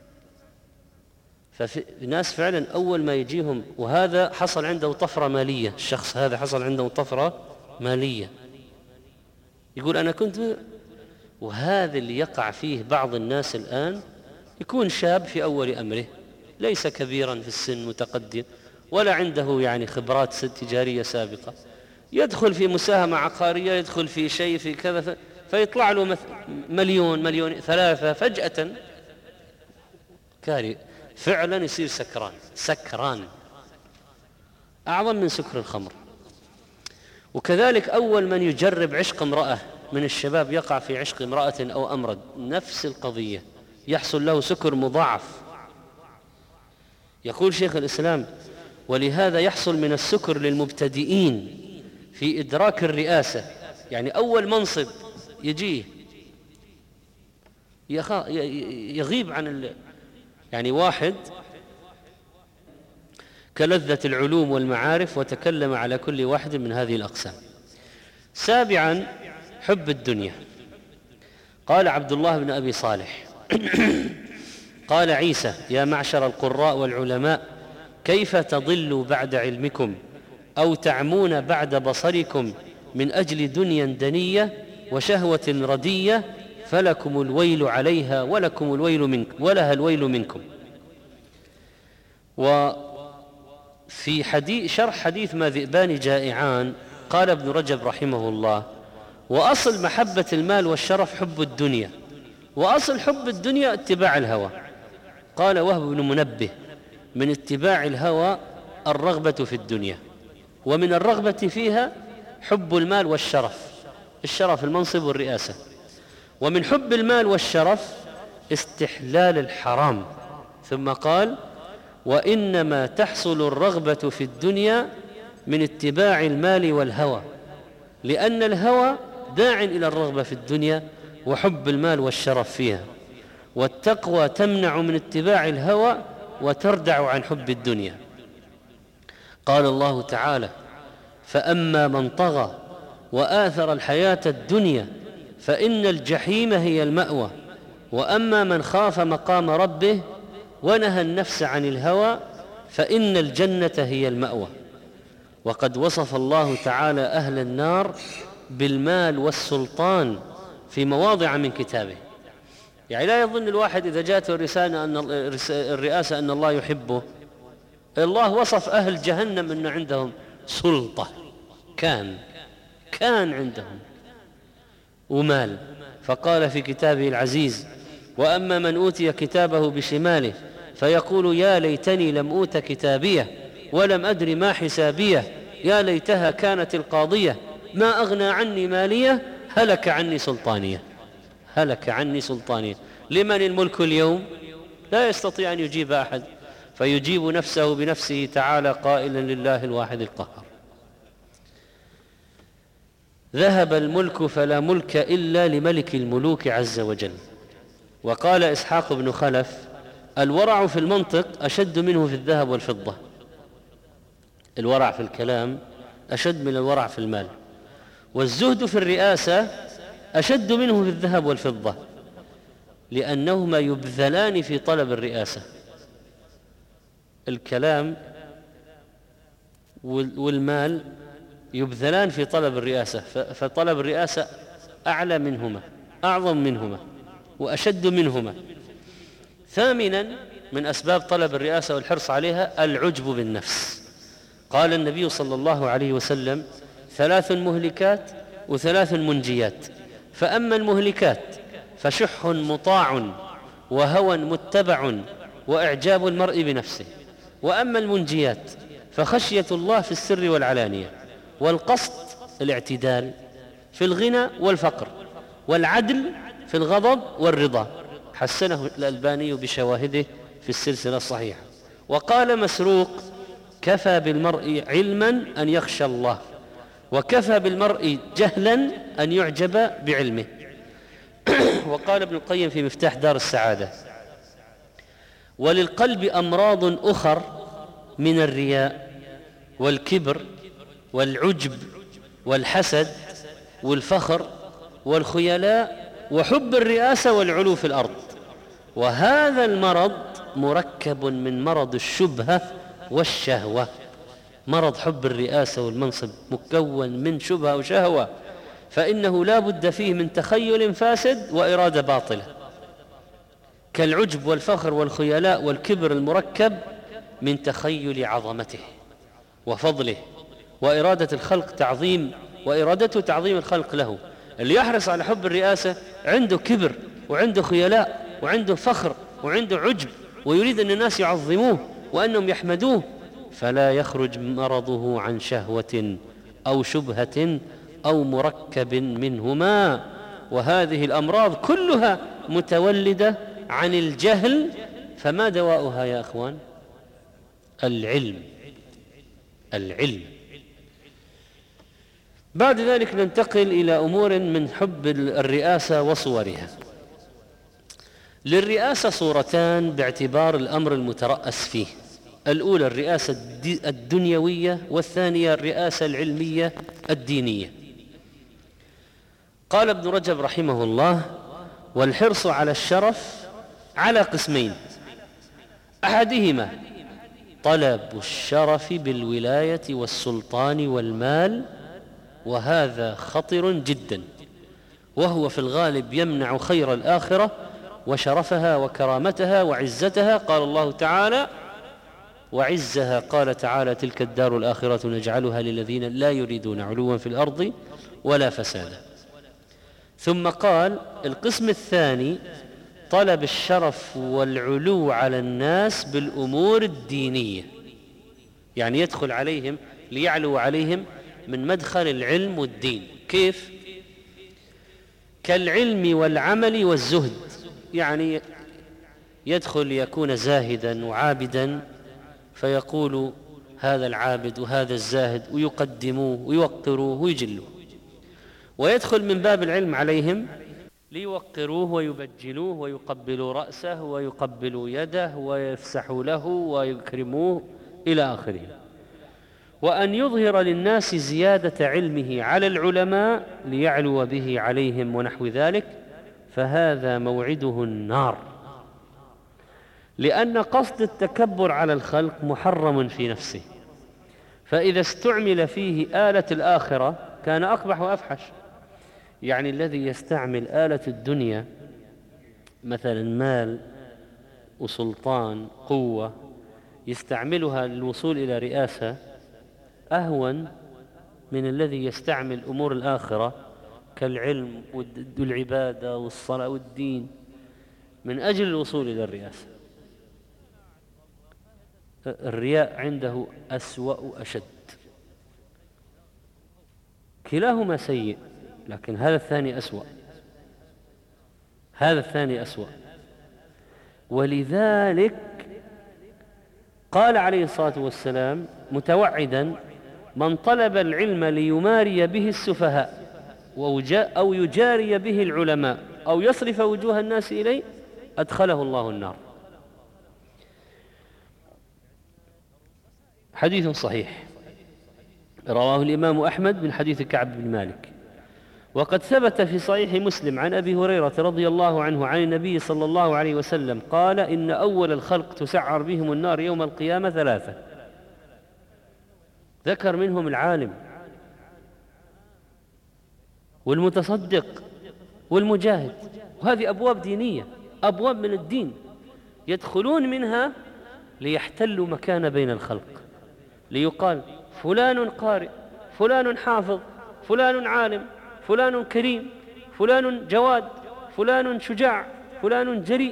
فالناس فعلا أول ما يجيهم، وهذا حصل عنده طفرة مالية، الشخص هذا حصل عنده طفرة مالية، يقول أنا كنت. وهذا اللي يقع فيه بعض الناس الآن، يكون شاب في أول أمره ليس كبيرا في السن متقدم ولا عنده يعني خبرات تجارية سابقة، يدخل في مساهمة عقارية، يدخل في شيء في كذا، فيطلع له مليون 3 فجأة كاري، فعلا يصير سكران أعظم من سكر الخمر. وكذلك أول من يجرب عشق امرأة من الشباب يقع في عشق امرأة أو أمرد، نفس القضية، يحصل له سكر مضاعف. يقول شيخ الإسلام ولهذا يحصل من السكر للمبتدئين في إدراك الرئاسة، يعني أول منصب يجيه يغيب عن يعني واحد كلذة العلوم والمعارف وتكلم على كل واحد من هذه الأقسام. 7 حب الدنيا. قال عبد الله بن أبي صالح قال عيسى يا معشر القراء والعلماء كيف تضلوا بعد علمكم أو تعمون بعد بصركم من أجل دنيا دنية وشهوة ردية، فلكم الويل عليها ولها الويل منكم. وفي شرح حديث ما ذئبان جائعان قال ابن رجب رحمه الله: وأصل محبة المال والشرف حب الدنيا، وأصل حب الدنيا اتباع الهوى. قال وهب بن منبه: من اتباع الهوى الرغبة في الدنيا، ومن الرغبة فيها حب المال والشرف، الشرف المنصب والرئاسة، ومن حب المال والشرف استحلال الحرام. ثم قال: وإنما تحصل الرغبة في الدنيا من اتباع المال والهوى، لأن الهوى داع إلى الرغبة في الدنيا وحب المال والشرف فيها، والتقوى تمنع من اتباع الهوى وتردع عن حب الدنيا. قال الله تعالى: فأما من طغى وآثر الحياة الدنيا فإن الجحيم هي المأوى، وأما من خاف مقام ربه ونهى النفس عن الهوى فإن الجنة هي المأوى. وقد وصف الله تعالى أهل النار بالمال والسلطان في مواضع من كتابه. يعني لا يظن الواحد إذا جاءته الرئاسة أن الله يحبه. الله وصف أهل جهنم أن عندهم سلطة، كان عندهم ومال، فقال في كتابه العزيز: وأما من أوتي كتابه بشماله فيقول يا ليتني لم أوت كتابيه ولم أدر ما حسابيه يا ليتها كانت القاضية ما أغنى عني ماليه هلك عني سلطانيه. لمن الملك اليوم؟ لا يستطيع أن يجيب أحد، فيجيب نفسه بنفسه تعالى قائلا: لله الواحد القهار. ذهب الملك فلا ملك إلا لملك الملوك عز وجل. وقال إسحاق بن خلف: الورع في المنطق أشد منه في الذهب والفضة. الورع في الكلام أشد من الورع في المال، والزهد في الرئاسة أشد منه في الذهب والفضة، لأنهما يبذلان في طلب الرئاسة. الكلام والمال يبذلان في طلب الرئاسة، فطلب الرئاسة أعلى منهما، أعظم منهما، وأشد منهما. ثامنا من أسباب طلب الرئاسة والحرص عليها العجب بالنفس. قال النبي صلى الله عليه وسلم: 3 مهلكات و3 منجيات، فأما المهلكات فشح مطاع وهوى متبع وإعجاب المرء بنفسه، وأما المنجيات فخشية الله في السر والعلانية، والقصد الاعتدال في الغنى والفقر، والعدل في الغضب والرضا. حسنه الألباني بشواهده في السلسلة الصحيحة. وقال مسروق: كفى بالمرء علما أن يخشى الله، وكفى بالمرء جهلا أن يعجب بعلمه. وقال ابن القيم في مفتاح دار السعادة: وللقلب أمراض أخر من الرياء والكبر والعجب والحسد والفخر والخيلاء وحب الرئاسة والعلو في الأرض، وهذا المرض مركب من مرض الشبهة والشهوة. مرض حب الرئاسة والمنصب مكون من شبهة وشهوة، فإنه لا بد فيه من تخيل فاسد وإرادة باطلة، كالعجب والفخر والخيلاء والكبر المركب من تخيل عظمته وفضله وإرادة الخلق وإرادته تعظيم الخلق له. اللي يحرص على حب الرئاسة عنده كبر وعنده خيلاء وعنده فخر وعنده عجب، ويريد أن الناس يعظموه وأنهم يحمدوه، فلا يخرج مرضه عن شهوة أو شبهة أو مركب منهما. وهذه الأمراض كلها متولدة عن الجهل، فما دواؤها يا أخوان؟ العلم. بعد ذلك ننتقل إلى أمور من حب الرئاسة وصورها. للرئاسة صورتان باعتبار الأمر المترأس فيه: الأولى الرئاسة الدنيوية، والثانية الرئاسة العلمية الدينية. قال ابن رجب رحمه الله: والحرص على الشرف على قسمين: أحدهما طلب الشرف بالولاية والسلطان والمال، وهذا خطر جدا، وهو في الغالب يمنع خير الآخرة وشرفها وكرامتها وعزتها. قال الله تعالى: وعزها قال تعالى: تلك الدار الآخرة نجعلها للذين لا يريدون علوا في الأرض ولا فسادا. ثم قال: القسم الثاني طلب الشرف والعلو على الناس بالأمور الدينية، يعني يدخل عليهم ليعلو عليهم من مدخل العلم والدين. كيف؟ كالعلم والعمل والزهد، يعني يدخل ليكون زاهدا وعابدا فيقول هذا العابد وهذا الزاهد، ويقدموه ويوقروه ويجلوه. ويدخل من باب العلم عليهم ليوقروه ويبجلوه ويقبلوا رأسه ويقبلوا يده ويفسحوا له ويكرموه إلى آخره. وأن يظهر للناس زيادة علمه على العلماء ليعلو به عليهم ونحو ذلك، فهذا موعده النار، لأن قصد التكبر على الخلق محرم في نفسه، فإذا استعمل فيه آلة الآخرة كان أقبح وأفحش. يعني الذي يستعمل آلة الدنيا مثلا مال وسلطان قوة، يستعملها للوصول إلى رئاسة، أهون من الذي يستعمل أمور الآخرة كالعلم والعبادة والصلاة والدين من أجل الوصول إلى الرئاسة. الرياء عنده أسوأ أشد، كلاهما سيء، لكن هذا الثاني أسوأ، هذا الثاني أسوأ. ولذلك قال عليه الصلاة والسلام متوعدا: من طلب العلم ليماري به السفهاء أو يجاري به العلماء أو يصرف وجوه الناس إليه أدخله الله النار. حديث صحيح رواه الإمام أحمد من حديث كعب بن مالك. وقد ثبت في صحيح مسلم عن أبي هريرة رضي الله عنه عن النبي صلى الله عليه وسلم قال: إن أول الخلق تسعر بهم النار يوم القيامة ثلاثة، ذكر منهم العالم والمتصدق والمجاهد، وهذه أبواب دينية، أبواب من الدين يدخلون منها ليحتلوا مكان بين الخلق، ليقال فلان قارئ، فلان حافظ، فلان عالم، فلان كريم، فلان جواد، فلان شجاع، فلان جريء.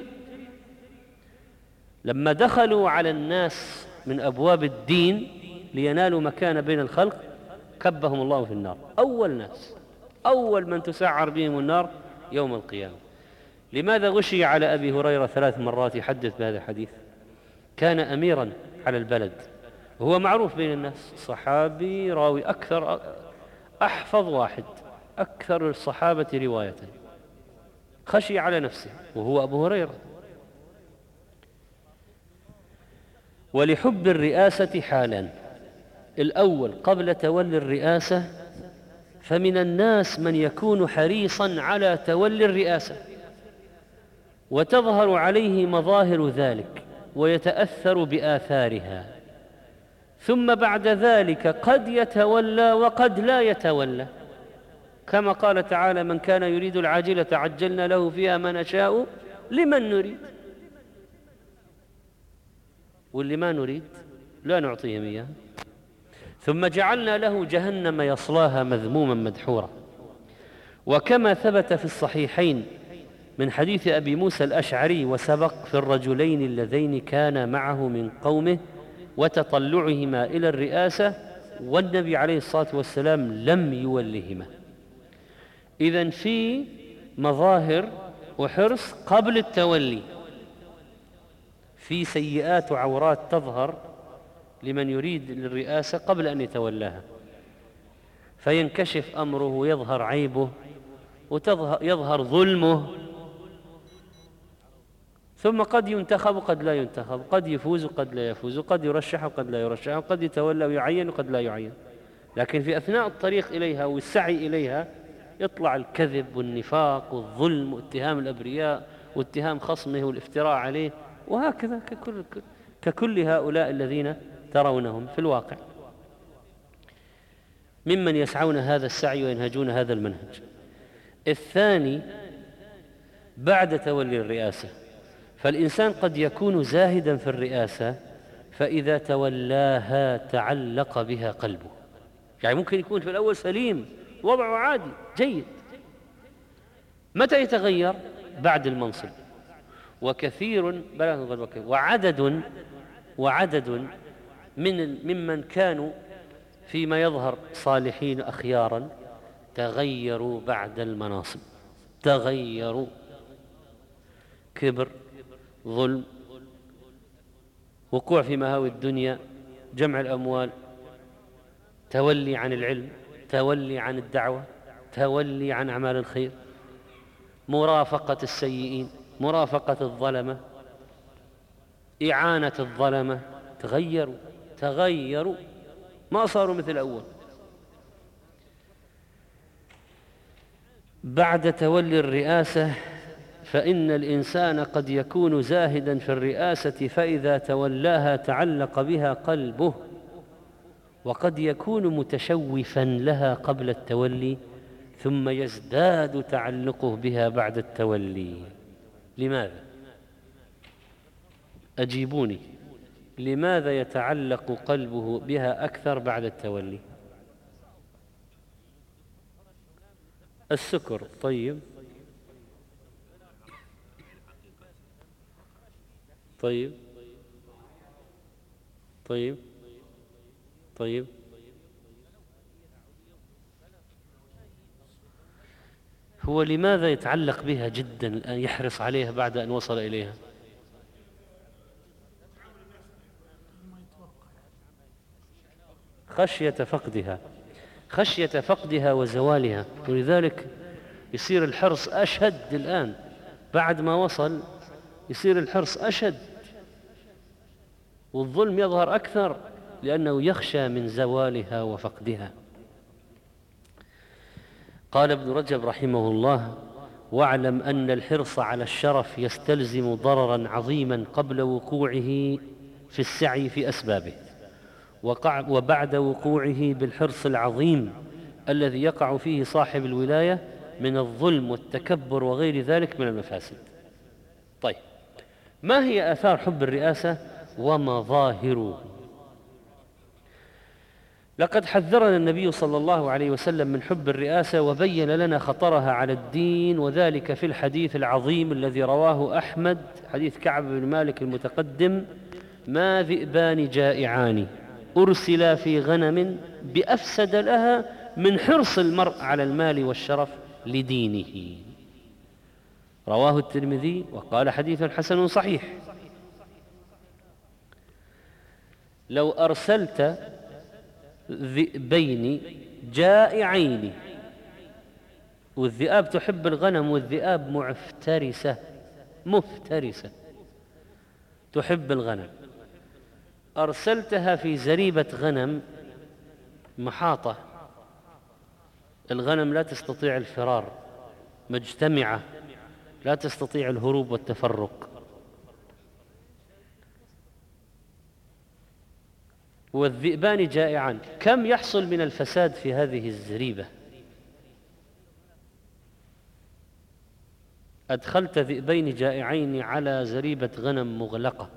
لما دخلوا على الناس من أبواب الدين لينالوا مكان بين الخلق كبهم الله في النار. أول ناس، أول من تسعر بهم النار يوم القيامة. لماذا غشي على أبي هريرة 3 مرات يحدث بهذا الحديث؟ كان أميرا على البلد، وهو معروف بين الناس، صحابي راوي أكثر، أحفظ واحد، أكثر الصحابة رواية، خشي على نفسه وهو أبو هريرة. ولحب الرئاسة حالان: الأول قبل تولي الرئاسة، فمن الناس من يكون حريصا على تولي الرئاسة وتظهر عليه مظاهر ذلك ويتأثر بآثارها، ثم بعد ذلك قد يتولى وقد لا يتولى، كما قال تعالى: من كان يريد العاجلة عجلنا له فيها ما نشاء لمن نريد، واللي ما نريد لا نعطيهم إياه، ثم جعلنا له جهنم يصلاها مذموما مدحورا. وكما ثبت في الصحيحين من حديث أبي موسى الأشعري وسبق في الرجلين اللذين كان معه من قومه وتطلعهما إلى الرئاسة والنبي عليه الصلاة والسلام لم يولهما. إذن في مظاهر وحرص قبل التولي، في سيئات وعورات تظهر لمن يريد الرئاسة قبل أن يتولاها، فينكشف أمره ويظهر عيبه ويظهر ظلمه، ثم قد ينتخب وقد لا ينتخب، قد يفوز وقد لا يفوز، وقد يرشح وقد لا يرشح، وقد يتولى ويعين وقد لا يعين. لكن في أثناء الطريق إليها والسعي إليها يطلع الكذب والنفاق والظلم واتهام الأبرياء واتهام خصمه والافتراء عليه، وهكذا ككل هؤلاء الذين ترونهم في الواقع ممن يسعون هذا السعي وينهجون هذا المنهج. الثاني بعد تولي الرئاسة، فالإنسان قد يكون زاهدا في الرئاسة فإذا تولاها تعلق بها قلبه. يعني ممكن يكون في الأول سليم، وضعه عادي جيد، متى يتغير؟ بعد المنصب. وكثير وعدد ممن كانوا فيما يظهر صالحين أخيارا تغيروا بعد المناصب، تغيروا. كبر، ظلم، وقوع في مهاوي الدنيا، جمع الأموال، تولي عن العلم، تولي عن الدعوة، تولي عن أعمال الخير، مرافقة السيئين، مرافقة الظلمة، إعانة الظلمة. تغيروا ما صاروا مثل الأول. بعد تولي الرئاسة فإن الإنسان قد يكون زاهدا في الرئاسة، فإذا تولاها تعلق بها قلبه، وقد يكون متشوفا لها قبل التولي، ثم يزداد تعلقه بها بعد التولي. لماذا؟ أجيبوني، لماذا يتعلق قلبه بها أكثر بعد التولي؟ السكر. طيب طيب طيب طيب هو لماذا يتعلق بها جدا الآن، يحرص عليها بعد أن وصل إليها؟ خشية فقدها وزوالها، ولذلك يصير الحرص أشد الآن بعد ما وصل، يصير الحرص أشد والظلم يظهر أكثر، لأنه يخشى من زوالها وفقدها. قال ابن رجب رحمه الله: واعلم أن الحرص على الشرف يستلزم ضررا عظيما قبل وقوعه في السعي في أسبابه، وبعد وقوعه بالحرص العظيم الذي يقع فيه صاحب الولاية من الظلم والتكبر وغير ذلك من المفاسد. طيب، ما هي آثار حب الرئاسة ومظاهره؟ لقد حذرنا النبي صلى الله عليه وسلم من حب الرئاسة، وبين لنا خطرها على الدين، وذلك في الحديث العظيم الذي رواه أحمد، حديث كعب بن مالك المتقدم: ما ذئبان جائعان أرسلا في غنم بأفسد لها من حرص المرء على المال والشرف لدينه. رواه الترمذي وقال حديث حسن صحيح. لو أرسلت ذئبين جائعين، والذئاب تحب الغنم، والذئاب مفترسة تحب الغنم، أرسلتها في زريبة غنم محاطة، الغنم لا تستطيع الفرار، مجتمعة، لا تستطيع الهروب والتفرق. والذئبان جائعان، كم يحصل من الفساد في هذه الزريبة؟ أدخلت ذئبين جائعين على زريبة غنم مغلقة،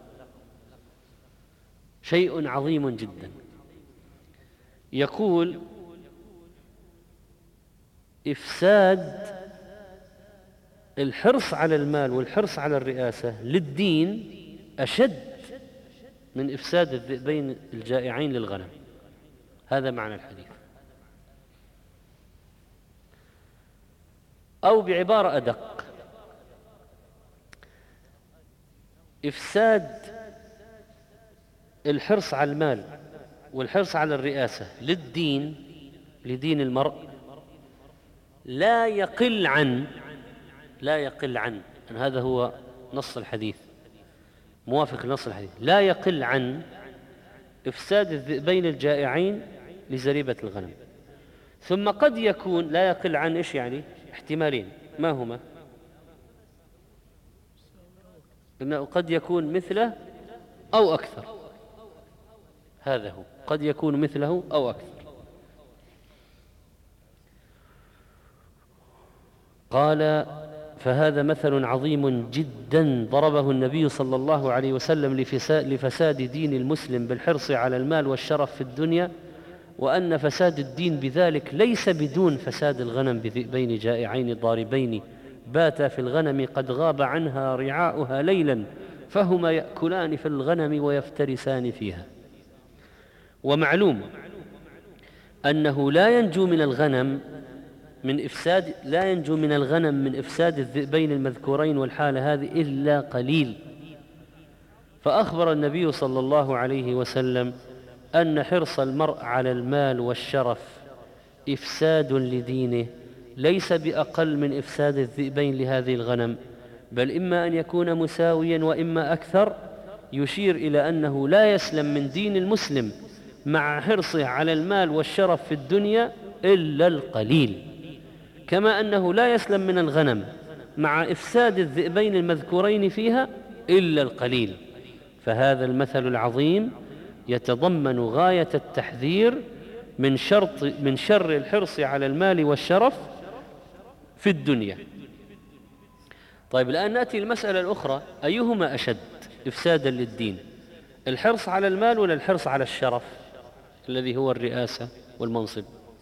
شيء عظيم جدا. يقول: إفساد الحرص على المال والحرص على الرئاسة للدين أشد من إفساد الذئبين الجائعين للغنم. هذا معنى الحديث. أو بعبارة أدق: إفساد الحرص على المال والحرص على الرئاسة لدين المرء لا يقل عن هذا هو نص الحديث، موافق نص الحديث، لا يقل عن إفساد الذئبين الجائعين لزريبة الغنم. ثم قد يكون لا يقل عن إيش يعني؟ احتمالين، ما هما؟ إنه قد يكون مثله أو أكثر، هذا هو، قد يكون مثله أو أكثر. قال: فهذا مثل عظيم جدا ضربه النبي صلى الله عليه وسلم لفساد دين المسلم بالحرص على المال والشرف في الدنيا، وأن فساد الدين بذلك ليس بدون فساد الغنم بذئبين جائعين ضاربين باتا في الغنم قد غاب عنها رعاؤها ليلا فهما يأكلان في الغنم ويفترسان فيها. ومعلوم أنه لا ينجو من الغنم من إفساد الذئبين المذكورين والحالة هذه إلا قليل. فأخبر النبي صلى الله عليه وسلم أن حرص المرء على المال والشرف إفساد لدينه ليس بأقل من إفساد الذئبين لهذه الغنم، بل إما أن يكون مساويا وإما أكثر، يشير إلى أنه لا يسلم من دين المسلم مع حرصه على المال والشرف في الدنيا إلا القليل، كما أنه لا يسلم من الغنم مع إفساد الذئبين المذكورين فيها إلا القليل. فهذا المثل العظيم يتضمن غاية التحذير من شر الحرص على المال والشرف في الدنيا. طيب الآن نأتي المسألة الأخرى، أيهما أشد إفسادا للدين، الحرص على المال ولا الحرص على الشرف الذي هو الرئاسة والمنصب؟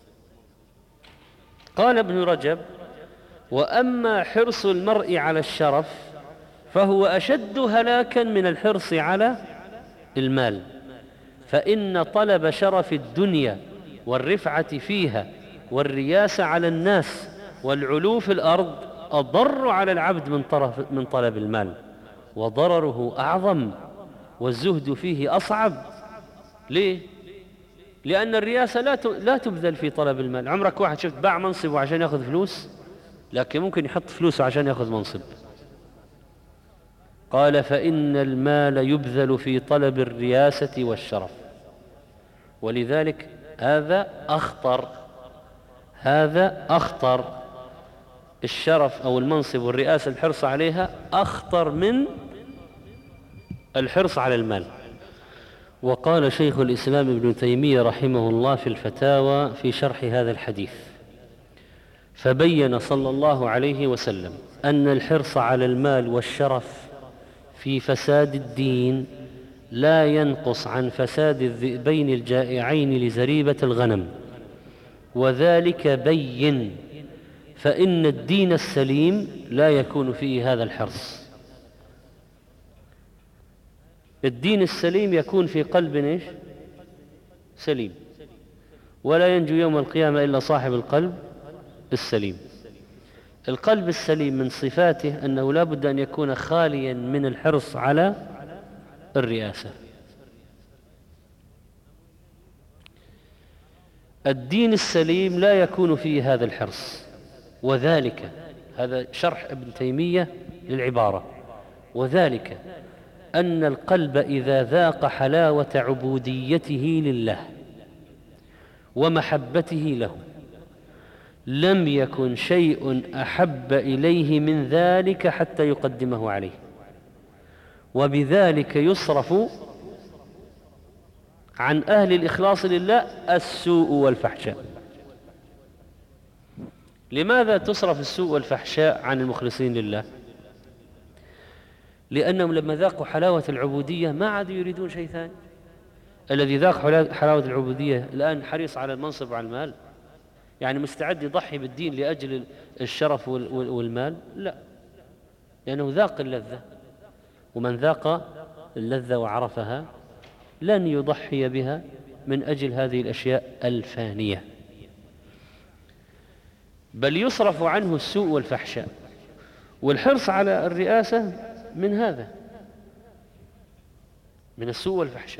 قال ابن رجب: وأما حرص المرء على الشرف فهو أشد هلاكا من الحرص على المال، فإن طلب شرف الدنيا والرفعة فيها والرياسة على الناس والعلو في الأرض أضر على العبد من طلب المال، وضرره أعظم والزهد فيه أصعب. ليه؟ لأن الرياسة لا تبذل في طلب المال. عمرك واحد شفت باع منصبه عشان يأخذ فلوس؟ لكن ممكن يحط فلوسه عشان يأخذ منصب. قال: فإن المال يبذل في طلب الرياسة والشرف، ولذلك هذا أخطر الشرف أو المنصب والرئاسة الحرص عليها أخطر من الحرص على المال. وقال شيخ الإسلام ابن تيمية رحمه الله في الفتاوى في شرح هذا الحديث: فبين صلى الله عليه وسلم أن الحرص على المال والشرف في فساد الدين لا ينقص عن فساد الذئبين الجائعين لزريبة الغنم، وذلك بين، فإن الدين السليم لا يكون فيه هذا الحرص. الدين السليم يكون في قلب سليم، ولا ينجو يوم القيامة إلا صاحب القلب السليم. القلب السليم من صفاته أنه لا بد أن يكون خاليا من الحرص على الرئاسة. الدين السليم لا يكون فيه هذا الحرص، وذلك، هذا شرح ابن تيمية للعبارة، وذلك أن القلب إذا ذاق حلاوة عبوديته لله ومحبته له لم يكن شيء أحب إليه من ذلك حتى يقدمه عليه، وبذلك يصرف عن أهل الإخلاص لله السوء والفحشاء. لماذا تصرف السوء والفحشاء عن المخلصين لله؟ لأنهم لما ذاقوا حلاوة العبودية ما عادوا يريدون شيء ثاني. الذي ذاق حلاوة العبودية الآن حريص على المنصب وعلى المال، يعني مستعد يضحي بالدين لأجل الشرف والمال؟ لا، لأنه ذاق اللذة، ومن ذاق اللذة وعرفها لن يضحي بها من أجل هذه الأشياء الفانية، بل يصرف عنه السوء والفحشاء. والحرص على الرئاسة من هذا، من السوء والفحشاء،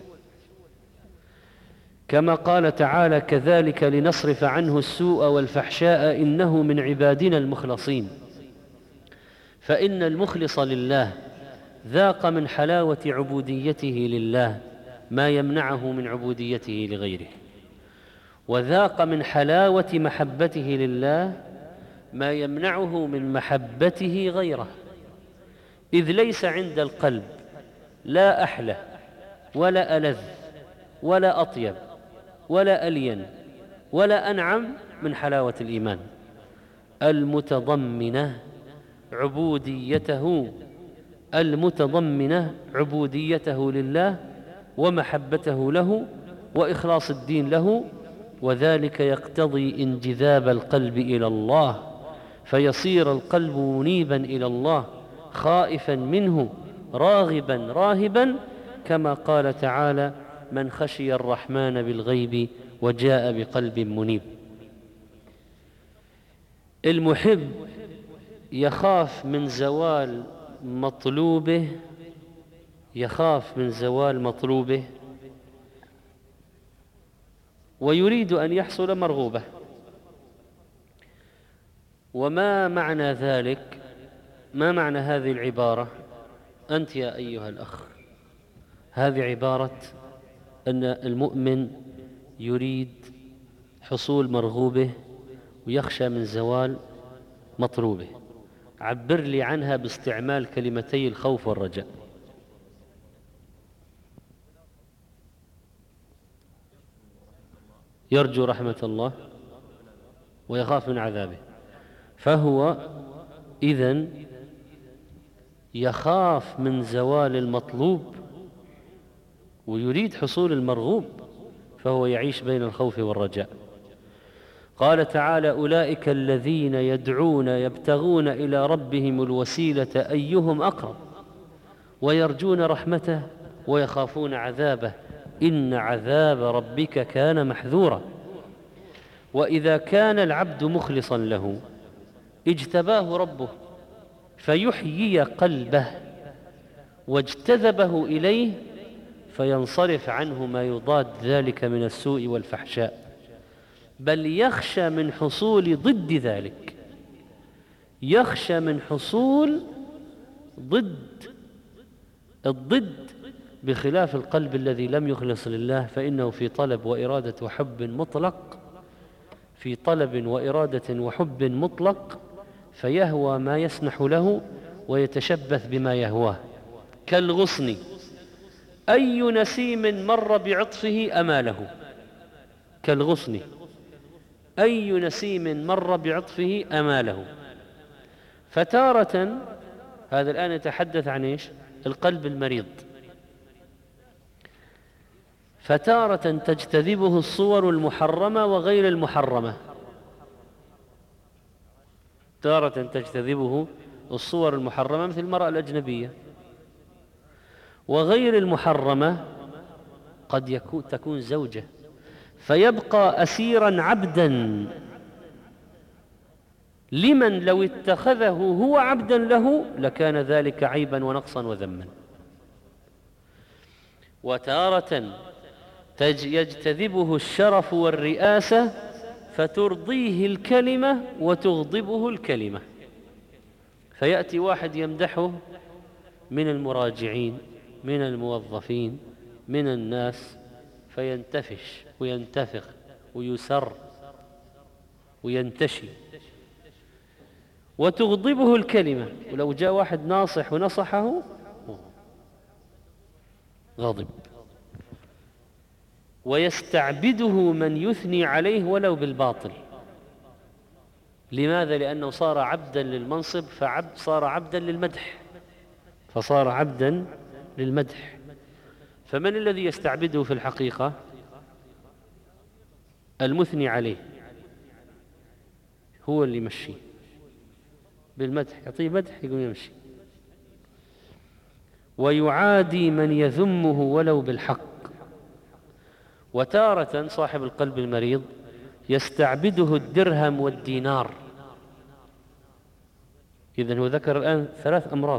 كما قال تعالى: كذلك لنصرف عنه السوء والفحشاء إنه من عبادنا المخلصين. فإن المخلص لله ذاق من حلاوة عبوديته لله ما يمنعه من عبوديته لغيره، وذاق من حلاوة محبته لله ما يمنعه من محبته غيره، إذ ليس عند القلب لا أحلى ولا ألذ ولا أطيب ولا ألين ولا أنعم من حلاوة الإيمان المتضمنة عبوديته المتضمنة عبوديته لله ومحبته له وإخلاص الدين له، وذلك يقتضي انجذاب القلب إلى الله، فيصير القلب منيبا إلى الله خائفا منه راغبا راهبا، كما قال تعالى: من خشي الرحمن بالغيب وجاء بقلب منيب. المحب يخاف من زوال مطلوبه، ويريد أن يحصل مرغوبه. وما معنى ذلك؟ ما معنى هذه العبارة أنت يا أيها الأخ؟ هذه عبارة أن المؤمن يريد حصول مرغوبه ويخشى من زوال مطلوبه. عبر لي عنها باستعمال كلمتي الخوف والرجاء. يرجو رحمة الله ويخاف من عذابه، فهو إذن يخاف من زوال المطلوب ويريد حصول المرغوب، فهو يعيش بين الخوف والرجاء. قال تعالى: أولئك الذين يدعون يبتغون إلى ربهم الوسيلة أيهم أقرب ويرجون رحمته ويخافون عذابه إن عذاب ربك كان محذورا. وإذا كان العبد مخلصا له اجتباه ربه فيحيي قلبه واجتذبه إليه، فينصرف عنه ما يضاد ذلك من السوء والفحشاء، بل يخشى من حصول ضد ذلك، يخشى من حصول الضد، بخلاف القلب الذي لم يخلص لله، فإنه في طلب وإرادة وحب مطلق، فيهوى ما يسنح له ويتشبث بما يهواه. كالغصن أي نسيم مر بعطفه أماله، كالغصن أي نسيم مر بعطفه أماله. فتارة، هذا الآن يتحدث عن إيش؟ القلب المريض. فتارة تجتذبه الصور المحرمة وغير المحرمة، تارة تجتذبه الصور المحرمة مثل المرأة الأجنبية، وغير المحرمة قد تكون زوجة، فيبقى أسيرا عبدا لمن لو اتخذه هو عبدا له لكان ذلك عيبا ونقصا وذما. وتارة يجتذبه الشرف والرئاسة فترضيه الكلمة وتغضبه الكلمة، فيأتي واحد يمدحه من المراجعين، من الموظفين، من الناس، فينتفش وينتفخ ويسر وينتشي، وتغضبه الكلمة. ولو جاء واحد ناصح ونصحه غضب. ويستعبده من يثني عليه ولو بالباطل. لماذا؟ لأنه صار عبدا للمنصب، صار عبدا للمدح، فصار عبدا للمدح. فمن الذي يستعبده في الحقيقة؟ المثني عليه، هو اللي يمشي بالمدح، يعطيه مدح يقوم يمشي. ويعادي من يذمه ولو بالحق. وتارة صاحب القلب المريض يستعبده الدرهم والدينار. إذن هو ذكر الآن 3 أمراض: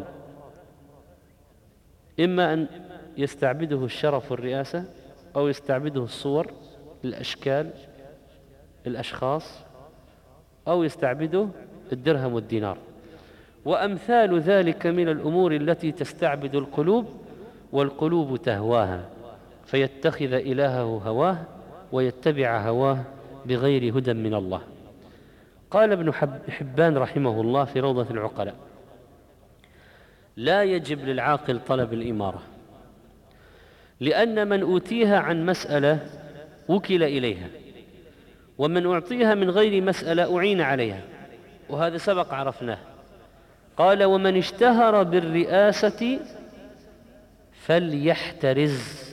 إما أن يستعبده الشرف والرئاسة، أو يستعبده الصور، الأشكال، الأشخاص، أو يستعبده الدرهم والدينار. وأمثال ذلك من الأمور التي تستعبد القلوب، والقلوب تهواها، فيتخذ إلهه هواه ويتبع هواه بغير هدى من الله. قال ابن حبان رحمه الله في روضة العقلاء: لا يجب للعاقل طلب الإمارة، لأن من أوتيها عن مسألة وكل إليها، ومن أعطيها من غير مسألة أعين عليها، وهذا سبق عرفناه. قال: ومن اشتهر بالرئاسة فليحترز.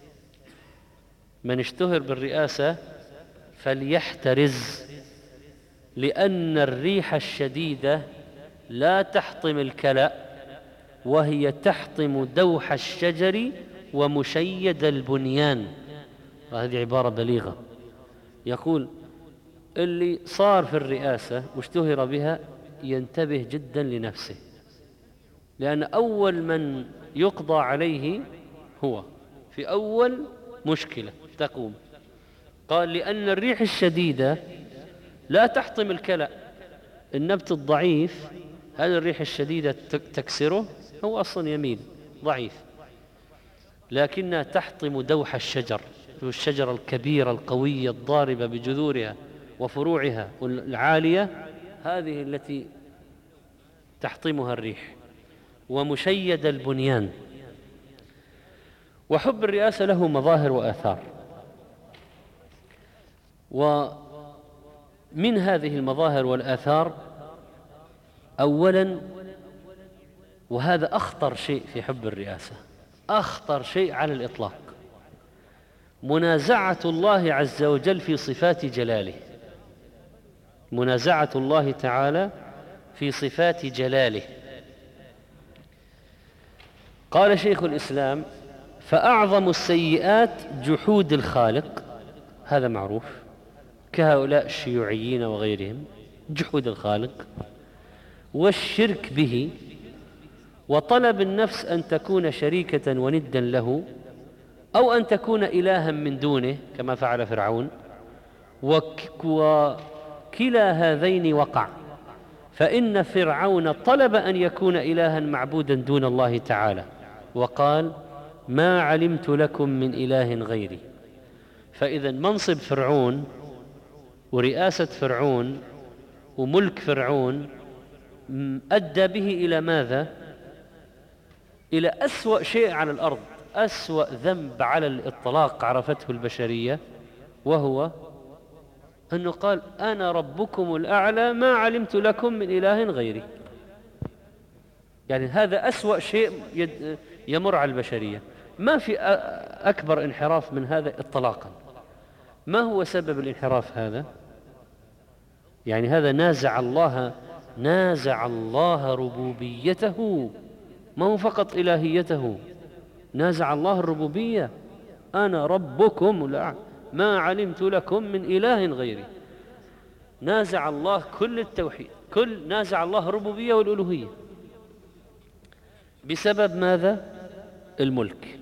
من اشتهر بالرئاسة فليحترز، لأن الريح الشديدة لا تحطم الكلأ، وهي تحطم دوح الشجر ومشيد البنيان. وهذه عبارة بليغة. يقول اللي صار في الرئاسة واشتهر بها ينتبه جدا لنفسه، لأن أول من يقضى عليه هو في أول مشكلة تقوم. قال: لأن الريح الشديدة لا تحطم الكلأ. النبت الضعيف هذه الريح الشديدة تكسره، هو أصلا يميل ضعيف، لكنها تحطم دوح الشجر، الشجرة الكبيرة القوية الضاربة بجذورها وفروعها العالية، هذه التي تحطمها الريح، ومشيد البنيان. وحب الرئاسة له مظاهر وآثار، ومن هذه المظاهر والآثار أولا، وهذا أخطر شيء في حب الرئاسة، أخطر شيء على الإطلاق، منازعة الله عز وجل في صفات جلاله، منازعة الله تعالى في صفات جلاله. قال شيخ الإسلام: فأعظم السيئات جحود الخالق، هذا معروف، كهؤلاء الشيوعيين وغيرهم، جحود الخالق والشرك به، وطلب النفس أن تكون شريكة وندا له، أو أن تكون إلها من دونه كما فعل فرعون. وكلا هذين وقع، فإن فرعون طلب أن يكون إلها معبودا دون الله تعالى، وقال: ما علمت لكم من إله غيري. فإذا منصب فرعون ورئاسة فرعون وملك فرعون أدى به إلى ماذا؟ إلى أسوأ شيء على الأرض، أسوأ ذنب على الإطلاق عرفته البشرية، وهو أنه قال: أنا ربكم الأعلى ما علمت لكم من إله غيري. يعني هذا أسوأ شيء يمر على البشرية، ما في أكبر انحراف من هذا إطلاقا. ما هو سبب الانحراف هذا؟ يعني هذا نازع الله ربوبيته، ما هو فقط إلهيته، نازع الله الربوبية. أنا ربكم الأعلى ما علمت لكم من إله غيري. نازع الله كل التوحيد، نازع الله الربوبية والألوهية بسبب ماذا؟ الملك.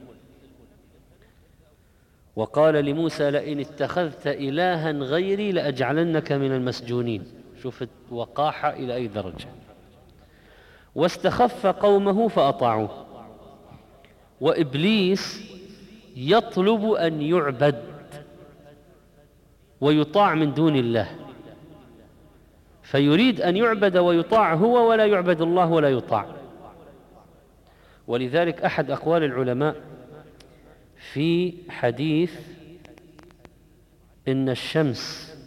وقال لموسى: لئن اتخذت إلها غيري لأجعلنك من المسجونين. شوف وقاحة إلى أي درجة. واستخف قومه فأطاعوه. وإبليس يطلب أن يعبد ويطاع من دون الله، فيريد أن يعبد ويطاع هو، ولا يعبد الله ولا يطاع. ولذلك أحد أقوال العلماء في حديث إن الشمس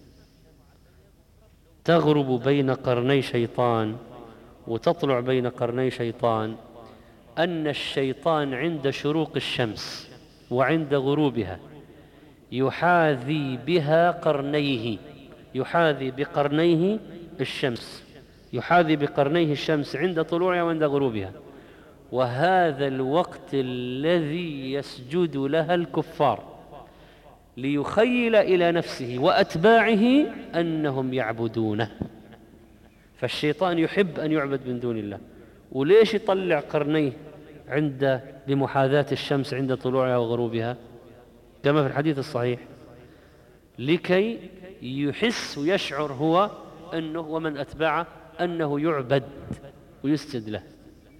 تغرب بين قرني شيطان وتطلع بين قرني شيطان، أن الشيطان عند شروق الشمس وعند غروبها يحاذي بها قرنيه، يحاذي بقرنيه الشمس، يحاذي بقرنيه الشمس عند طلوعها وعند غروبها. وهذا الوقت الذي يسجد لها الكفار ليخيل إلى نفسه وأتباعه أنهم يعبدونه. فالشيطان يحب أن يعبد من دون الله. وليش يطلع قرنيه بمحاذاة الشمس عند طلوعها وغروبها كما في الحديث الصحيح؟ لكي يحس ويشعر هو أنه ومن أتبعه أنه يعبد ويسجد له.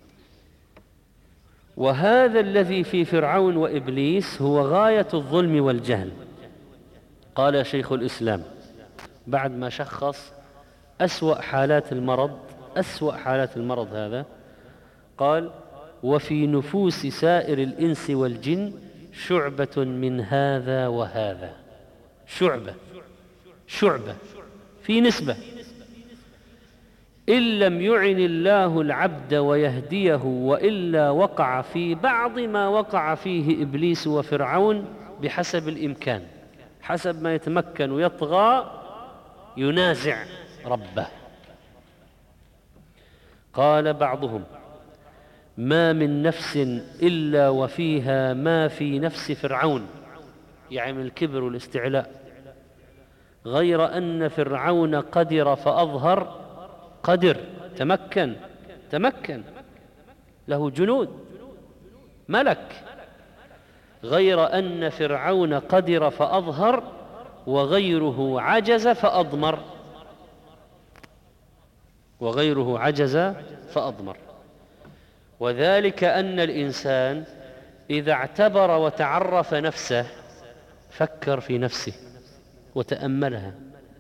وهذا الذي في فرعون وإبليس هو غاية الظلم والجهل. قال شيخ الإسلام بعد ما شخص أسوأ حالات المرض هذا، قال: وفي نفوس سائر الإنس والجن شعبة من هذا وهذا. شعبة في نسبة. إن لم يعن الله العبد ويهديه، وإلا وقع في بعض ما وقع فيه إبليس وفرعون بحسب الإمكان، حسب ما يتمكن ويطغى ينازع ربه. قال بعضهم: ما من نفس إلا وفيها ما في نفس فرعون، يعني من الكبر والاستعلاء، غير أن فرعون قدر فأظهر، قدر تمكن له جنود ملك، غير أن فرعون قدر فأظهر وغيره عجز فأضمر، وذلك أن الإنسان إذا اعتبر وتعرف نفسه، فكر في نفسه وتأملها،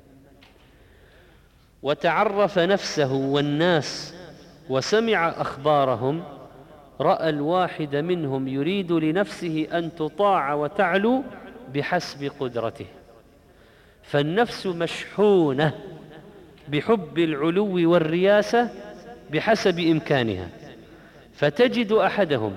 وتعرف نفسه والناس وسمع أخبارهم، رأى الواحد منهم يريد لنفسه أن تطاع وتعلو بحسب قدرته، فالنفس مشحونة بحب العلو والرياسة بحسب إمكانها، فتجد أحدهم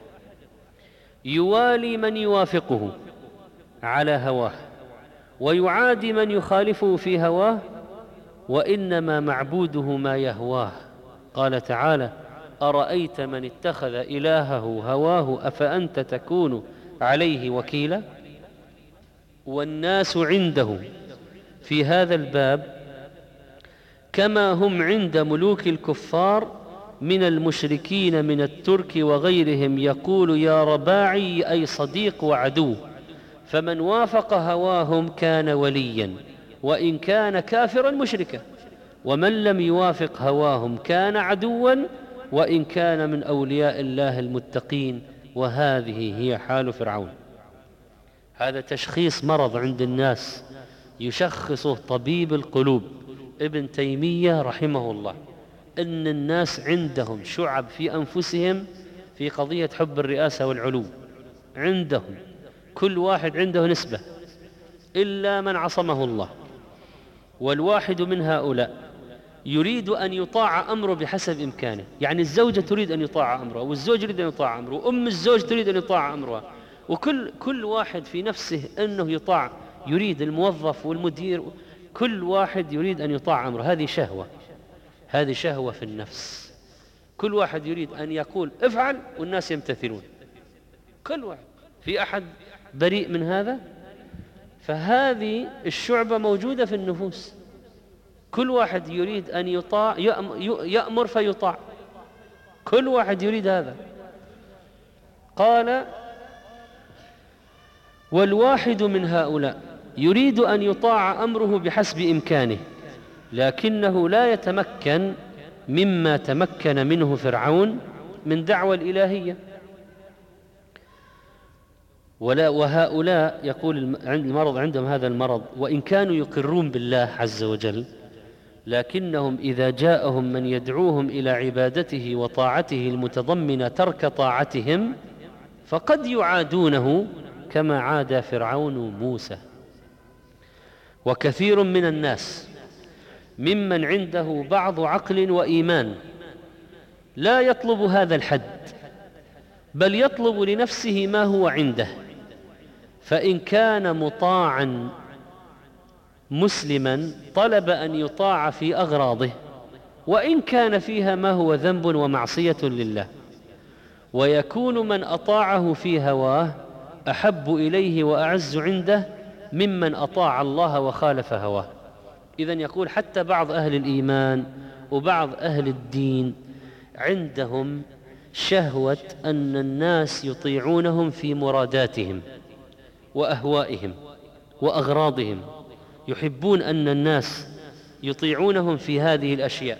يوالي من يوافقه على هواه ويعادي من يخالفه في هواه، وإنما معبوده ما يهواه. قال تعالى: أرأيت من اتخذ إلهه هواه أفأنت تكون عليه وكيلا. والناس عنده في هذا الباب كما هم عند ملوك الكفار من المشركين من الترك وغيرهم، يقول: يا رباعي، أي صديق وعدو، فمن وافق هواهم كان وليا، وإن كان كافرا مشركا، ومن لم يوافق هواهم كان عدوا، وإن كان من أولياء الله المتقين. وهذه هي حال فرعون. هذا تشخيص مرض عند الناس يشخصه طبيب القلوب ابن تيمية رحمه الله، إن الناس عندهم شعب في أنفسهم في قضية حب الرئاسة والعلو، عندهم كل واحد عنده نسبة إلا من عصمه الله. والواحد من هؤلاء يريد أن يطاع أمره بحسب إمكانه، يعني الزوجة تريد أن يطاع أمره، والزوج يريد أن يطاع أمره، وأم الزوج تريد أن يطاع أمرها، وكل واحد في نفسه أنه يطاع، يريد الموظف والمدير، كل واحد يريد أن يطاع أمره. هذه شهوة في النفس. كل واحد يريد أن يقول افعل والناس يمتثلون، كل واحد. في أحد بريء من هذا؟ فهذه الشعبة موجودة في النفوس، كل واحد يريد أن يطاع، يأمر فيطاع، كل واحد يريد هذا. قال: والواحد من هؤلاء يريد أن يطاع أمره بحسب إمكانه، لكنه لا يتمكن مما تمكن منه فرعون من دعوى الإلهية. وهؤلاء يقول المرض عندهم هذا المرض، وإن كانوا يقرون بالله عز وجل، لكنهم إذا جاءهم من يدعوهم إلى عبادته وطاعته المتضمنة ترك طاعتهم، فقد يعادونه كما عاد فرعون موسى. وكثير من الناس ممن عنده بعض عقل وإيمان لا يطلب هذا الحد، بل يطلب لنفسه ما هو عنده، فإن كان مطاعا مسلما طلب أن يطاع في أغراضه، وإن كان فيها ما هو ذنب ومعصية لله، ويكون من أطاعه في هواه أحب إليه وأعز عنده ممن أطاع الله وخالف هواه. إذن يقول حتى بعض أهل الإيمان وبعض أهل الدين عندهم شهوة أن الناس يطيعونهم في مراداتهم وأهوائهم وأغراضهم، يحبون أن الناس يطيعونهم في هذه الأشياء،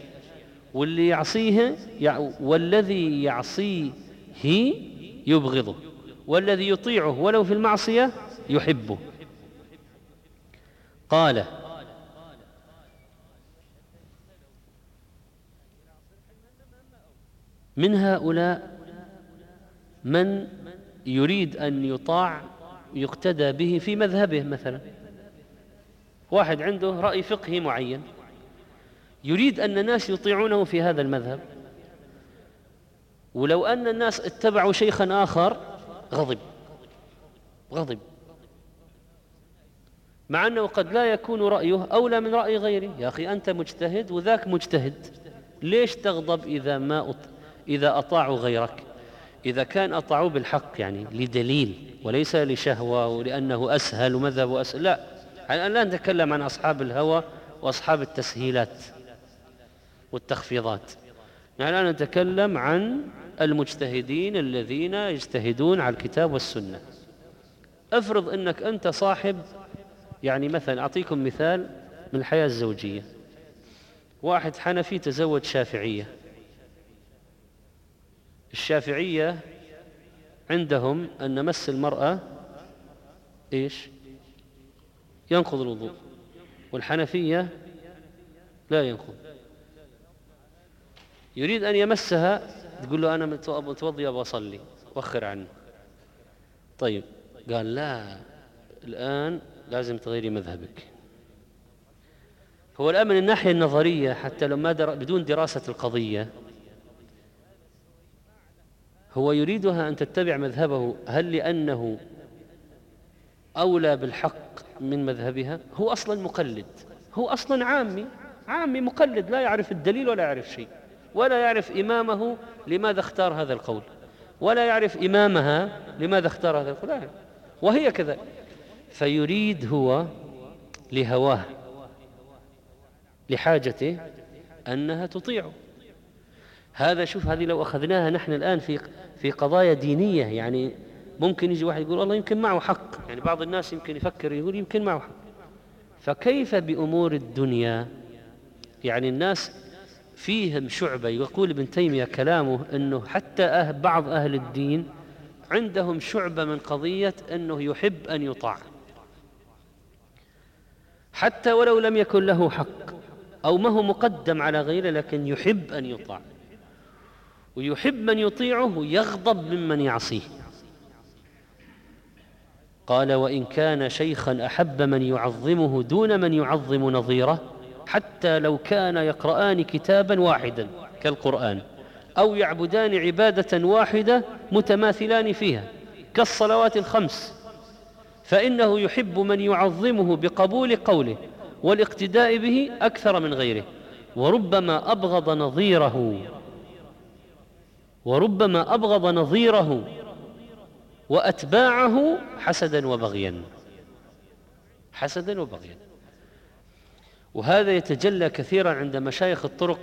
والذي يعصيه يبغضه، والذي يطيعه ولو في المعصية يحبه. قال: من هؤلاء من يريد أن يطاع يقتدى به في مذهبه، مثلا واحد عنده رأي فقهي معين، يريد أن الناس يطيعونه في هذا المذهب، ولو أن الناس اتبعوا شيخا آخر غضب، مع أنه قد لا يكون رأيه أولى من رأي غيره. يا أخي أنت مجتهد وذاك مجتهد، ليش تغضب إذا أطاعوا غيرك؟ إذا كان أطاعوا بالحق يعني لدليل وليس لشهوة ولأنه أسهل ومذهب أسهل، لا. الآن لا نتكلم عن أصحاب الهوى وأصحاب التسهيلات والتخفيضات، نحن الآن نتكلم عن المجتهدين الذين يجتهدون على الكتاب والسنة. افرض أنك أنت صاحب، يعني مثلا أعطيكم مثال من الحياة الزوجية. واحد حنفي تزوج شافعية، الشافعية عندهم أن مس المرأة إيش؟ ينقض الوضوء، والحنفية لا ينقض. يريد أن يمسها، تقول له أنا متوضي وأصلي، وخر عنه. طيب، قال لا، الآن لازم تغيري مذهبك. هو الآن من الناحية النظرية حتى لو بدون دراسة القضية، هو يريدها أن تتبع مذهبه. هل لأنه أولى بالحق من مذهبها؟ هو أصلا مقلد، هو أصلا عامي مقلد، لا يعرف الدليل ولا يعرف شيء، ولا يعرف إمامه لماذا اختار هذا القول، ولا يعرف إمامها لماذا اختار هذا القول، لا يعرف. وهي كذا. فيريد هو لهواه لحاجته أنها تطيعه. هذا شوف، هذه لو أخذناها نحن الآن في قضايا دينية، يعني ممكن يجي واحد يقول الله يمكن معه حق، يعني بعض الناس يمكن يفكر يقول يمكن معه حق. فكيف بأمور الدنيا؟ يعني الناس فيهم شعبة. يقول ابن تيمية كلامه أنه حتى بعض أهل الدين عندهم شعبة من قضية أنه يحب أن يطاع، حتى ولو لم يكن له حق أو ما هو مقدم على غيره، لكن يحب أن يطاع، ويحب من يطيعه ويغضب ممن يعصيه. قال وإن كان شيخا أحب من يعظمه دون من يعظم نظيره، حتى لو كان يقرآن كتابا واحدا كالقرآن، أو يعبدان عبادة واحدة متماثلان فيها كالصلوات الخمس، فإنه يحب من يعظمه بقبول قوله والاقتداء به أكثر من غيره، وربما أبغض نظيره وأتباعه حسدا وبغيا. وهذا يتجلى كثيرا عند مشايخ الطرق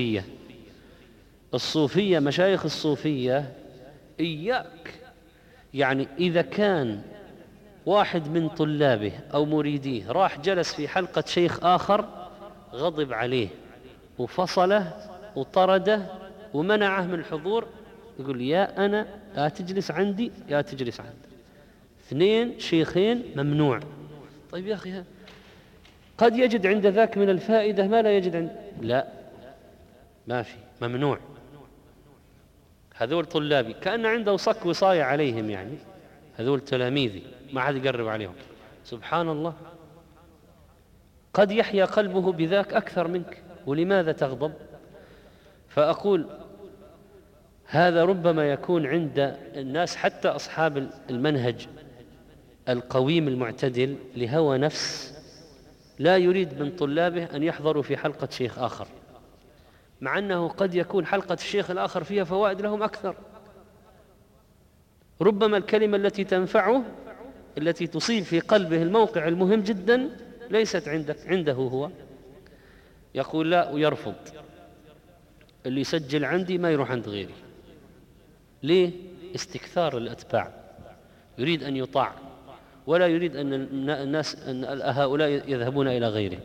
الصوفية. مشايخ الصوفية إياك، يعني إذا كان واحد من طلابه أو مريديه راح جلس في حلقة شيخ آخر، غضب عليه وفصله وطرده ومنعه من الحضور، يقول يا أنا يا تجلس عندي يا تجلس عندي، اثنين شيخين ممنوع. طيب يا أخي، قد يجد عند ذاك من الفائدة ما لا يجد عند، لا، ما في، ممنوع. هذول طلابي، كأن عنده صك وصاية عليهم، يعني هذول تلاميذي ما حد يقرب عليهم. سبحان الله، قد يحيا قلبه بذاك أكثر منك، ولماذا تغضب؟ فأقول هذا ربما يكون عند الناس حتى أصحاب المنهج القويم المعتدل لهوى نفس، لا يريد من طلابه أن يحضروا في حلقة شيخ آخر، مع أنه قد يكون حلقة الشيخ الآخر فيها فوائد لهم أكثر. ربما الكلمة التي تنفعه، التي تصيب في قلبه الموقع المهم جدا، ليست عنده هو. يقول لا ويرفض، اللي يسجل عندي ما يروح عند غيري. ليه؟ استكثار الأتباع، يريد أن يطاع ولا يريد أن الناس أن هؤلاء يذهبون إلى غيره.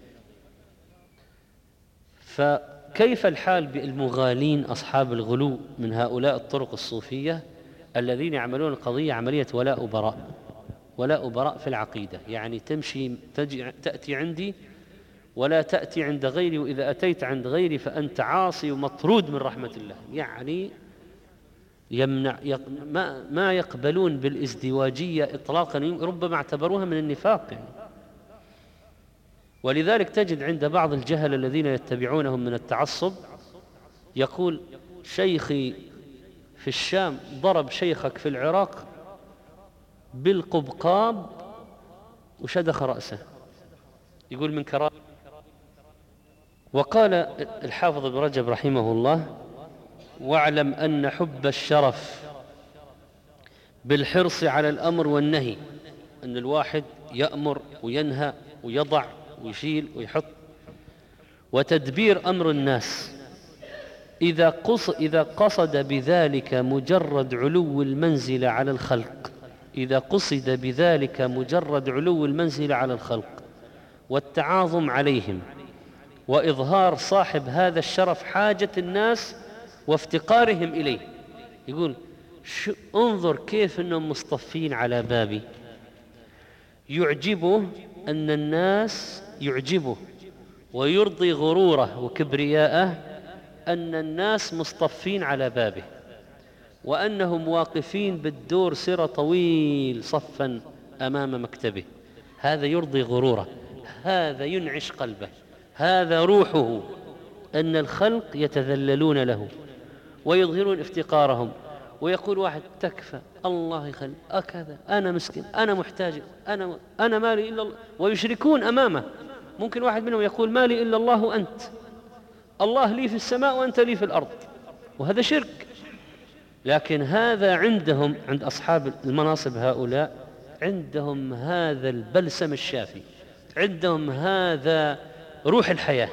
فكيف الحال بالمغالين أصحاب الغلو من هؤلاء الطرق الصوفية الذين يعملون القضية عملية ولاء براء في العقيدة؟ يعني تأتي عندي ولا تأتي عند غيري، وإذا أتيت عند غيري فأنت عاصي ومطرود من رحمة الله. يعني ما يقبلون بالازدواجية إطلاقا، ربما اعتبروها من النفاق. يعني ولذلك تجد عند بعض الجهل الذين يتبعونهم من التعصب يقول: شيخي في الشام ضرب شيخك في العراق بالقبقاب وشدخ رأسه، يقول من كرامة. وقال الحافظ ابن رجب رحمه الله: واعلم أن حب الشرف بالحرص على الأمر والنهي، أن الواحد يأمر وينهى ويضع ويشيل ويحط، وتدبير أمر الناس إذا قصد بذلك مجرد علو المنزلة على الخلق، إذا قصد بذلك مجرد علو المنزلة على الخلق والتعاظم عليهم وإظهار صاحب هذا الشرف حاجة الناس وافتقارهم إليه. يقول: انظر كيف أنهم مصطفين على بابي. يعجبه أن الناس يعجبه ويرضي غروره وكبرياءه أن الناس مصطفين على بابه، وأنهم واقفين بالدور سر طويل صفا أمام مكتبه. هذا يرضي غروره، هذا ينعش قلبه، هذا روحه، أن الخلق يتذللون له ويظهرون افتقارهم. ويقول واحد: تكفى، الله يخلي، أكذا، أنا مسكين، أنا محتاج، أنا مالي إلا الله، ويشركون أمامه. ممكن واحد منهم يقول: مالي إلا الله وأنت، الله لي في السماء وأنت لي في الأرض، وهذا شرك. لكن هذا عندهم، عند أصحاب المناصب هؤلاء، عندهم هذا البلسم الشافي، عندهم هذا روح الحياة،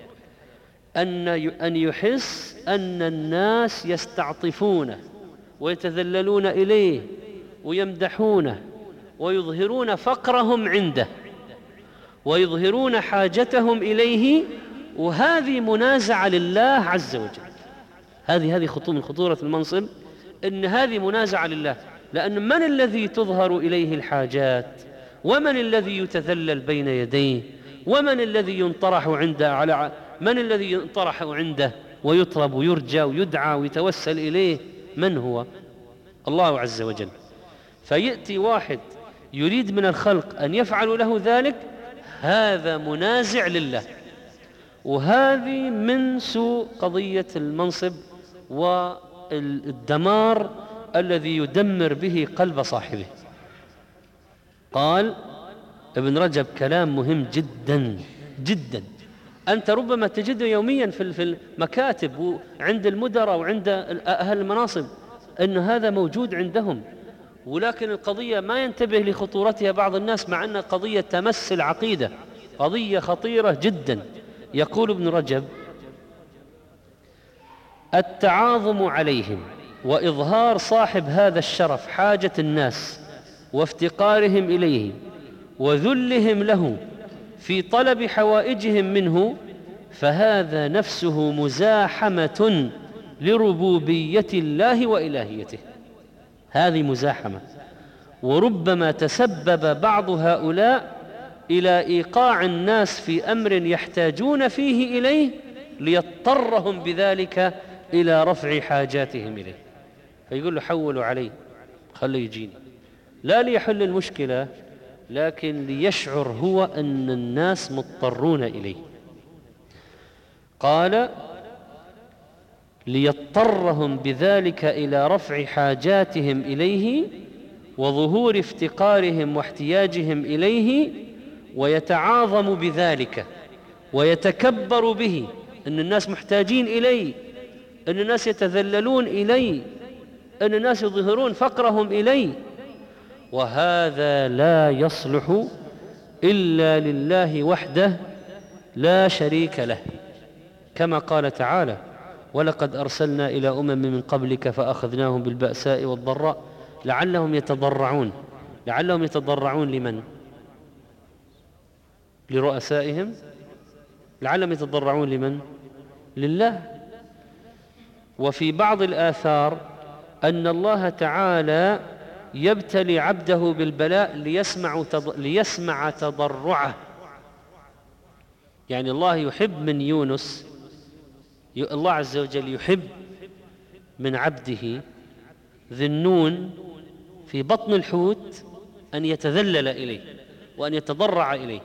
أن يحس أن الناس يستعطفونه ويتذللون إليه ويمدحونه ويظهرون فقرهم عنده ويظهرون حاجتهم إليه. وهذه منازعة لله عز وجل. هذه من خطورة المنصب، أن هذه منازعة لله. لأن من الذي تظهر إليه الحاجات؟ ومن الذي يتذلل بين يديه؟ ومن الذي ينطرح عنده من الذي ينطرح عنده ويطلب ويرجى ويدعى ويتوسل إليه؟ من هو؟ الله عز وجل. فيأتي واحد يريد من الخلق أن يفعلوا له ذلك، هذا منازع لله. وهذه من سوء قضية المنصب والدمار الذي يدمر به قلب صاحبه. قال ابن رجب كلام مهم جدا جدا، أنت ربما تجده يوميا في المكاتب وعند المدراء وعند أهل المناصب، أن هذا موجود عندهم، ولكن القضية ما ينتبه لخطورتها بعض الناس، مع أن قضية تمس العقيدة، قضية خطيرة جدا. يقول ابن رجب: التعاظم عليهم وإظهار صاحب هذا الشرف حاجة الناس وافتقارهم إليه وذلهم له في طلب حوائجهم منه، فهذا نفسه مزاحمة لربوبية الله وإلهيته. هذه مزاحمة، وربما تسبب بعض هؤلاء إلى إيقاع الناس في أمر يحتاجون فيه إليه ليضطرهم بذلك إلى رفع حاجاتهم إليه. فيقول له: حولوا علي، خليه يجيني، لا ليحل المشكلة، لكن ليشعر هو أن الناس مضطرون إليه. قال: ليضطرهم بذلك إلى رفع حاجاتهم إليه وظهور افتقارهم واحتياجهم إليه، ويتعاظم بذلك ويتكبر به، أن الناس محتاجين إليه، أن الناس يتذللون إليه، أن الناس يظهرون فقرهم إليه. وهذا لا يصلح إلا لله وحده لا شريك له، كما قال تعالى: ولقد أرسلنا إلى أمم من قبلك فأخذناهم بالبأساء والضراء لعلهم يتضرعون. لعلهم يتضرعون لمن؟ لرؤسائهم؟ لعلهم يتضرعون لمن؟ لله. وفي بعض الآثار أن الله تعالى يبتلي عبده بالبلاء ليسمع تضرعه. يعني الله يحب من يونس، الله عز وجل يحب من عبده ذي النون في بطن الحوت أن يتذلل إليه وأن يتضرع إليه،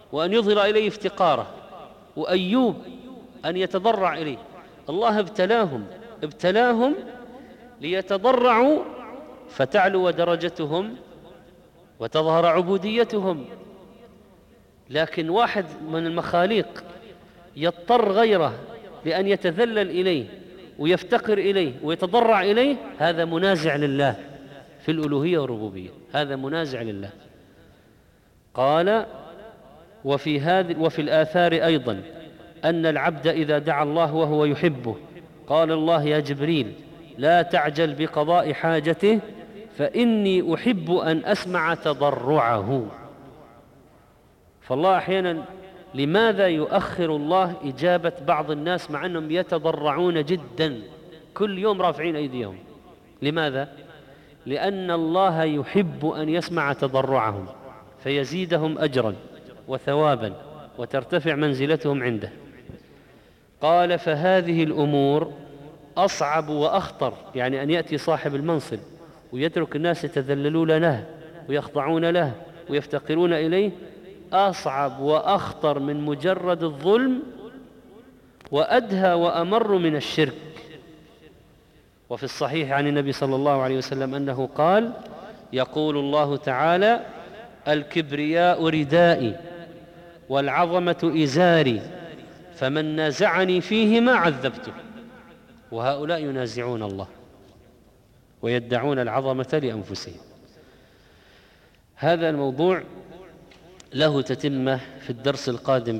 وأن يظهر إليه افتقاره، وأيوب أن يتضرع إليه. الله ابتلاهم ليتضرعوا فتعلو درجتهم وتظهر عبوديتهم. لكن واحد من المخاليق يضطر غيره لأن يتذلل إليه ويفتقر إليه ويتضرع إليه، هذا منازع لله في الألوهية والربوبية، هذا منازع لله. قال: وفي الآثار أيضا أن العبد إذا دعا الله وهو يحبه قال الله: يا جبريل لا تعجل بقضاء حاجته فإني أحب أن أسمع تضرعه. فالله أحيانا لماذا يؤخر الله إجابة بعض الناس مع أنهم يتضرعون جدا كل يوم رافعين أيديهم؟ لماذا؟ لأن الله يحب أن يسمع تضرعهم فيزيدهم أجرا وثوابا وترتفع منزلتهم عنده. قال: فهذه الأمور أصعب وأخطر، يعني أن يأتي صاحب المنصب ويترك الناس يتذللون له ويخضعون له ويفتقرون إليه، أصعب وأخطر من مجرد الظلم، وأدهى وأمر من الشرك. وفي الصحيح عن النبي صلى الله عليه وسلم أنه قال: يقول الله تعالى: الكبرياء ردائي والعظمة إزاري فمن نازعني فيهما عذبته. وهؤلاء ينازعون الله ويدعون العظمة لأنفسهم. هذا الموضوع له تتمة في الدرس القادم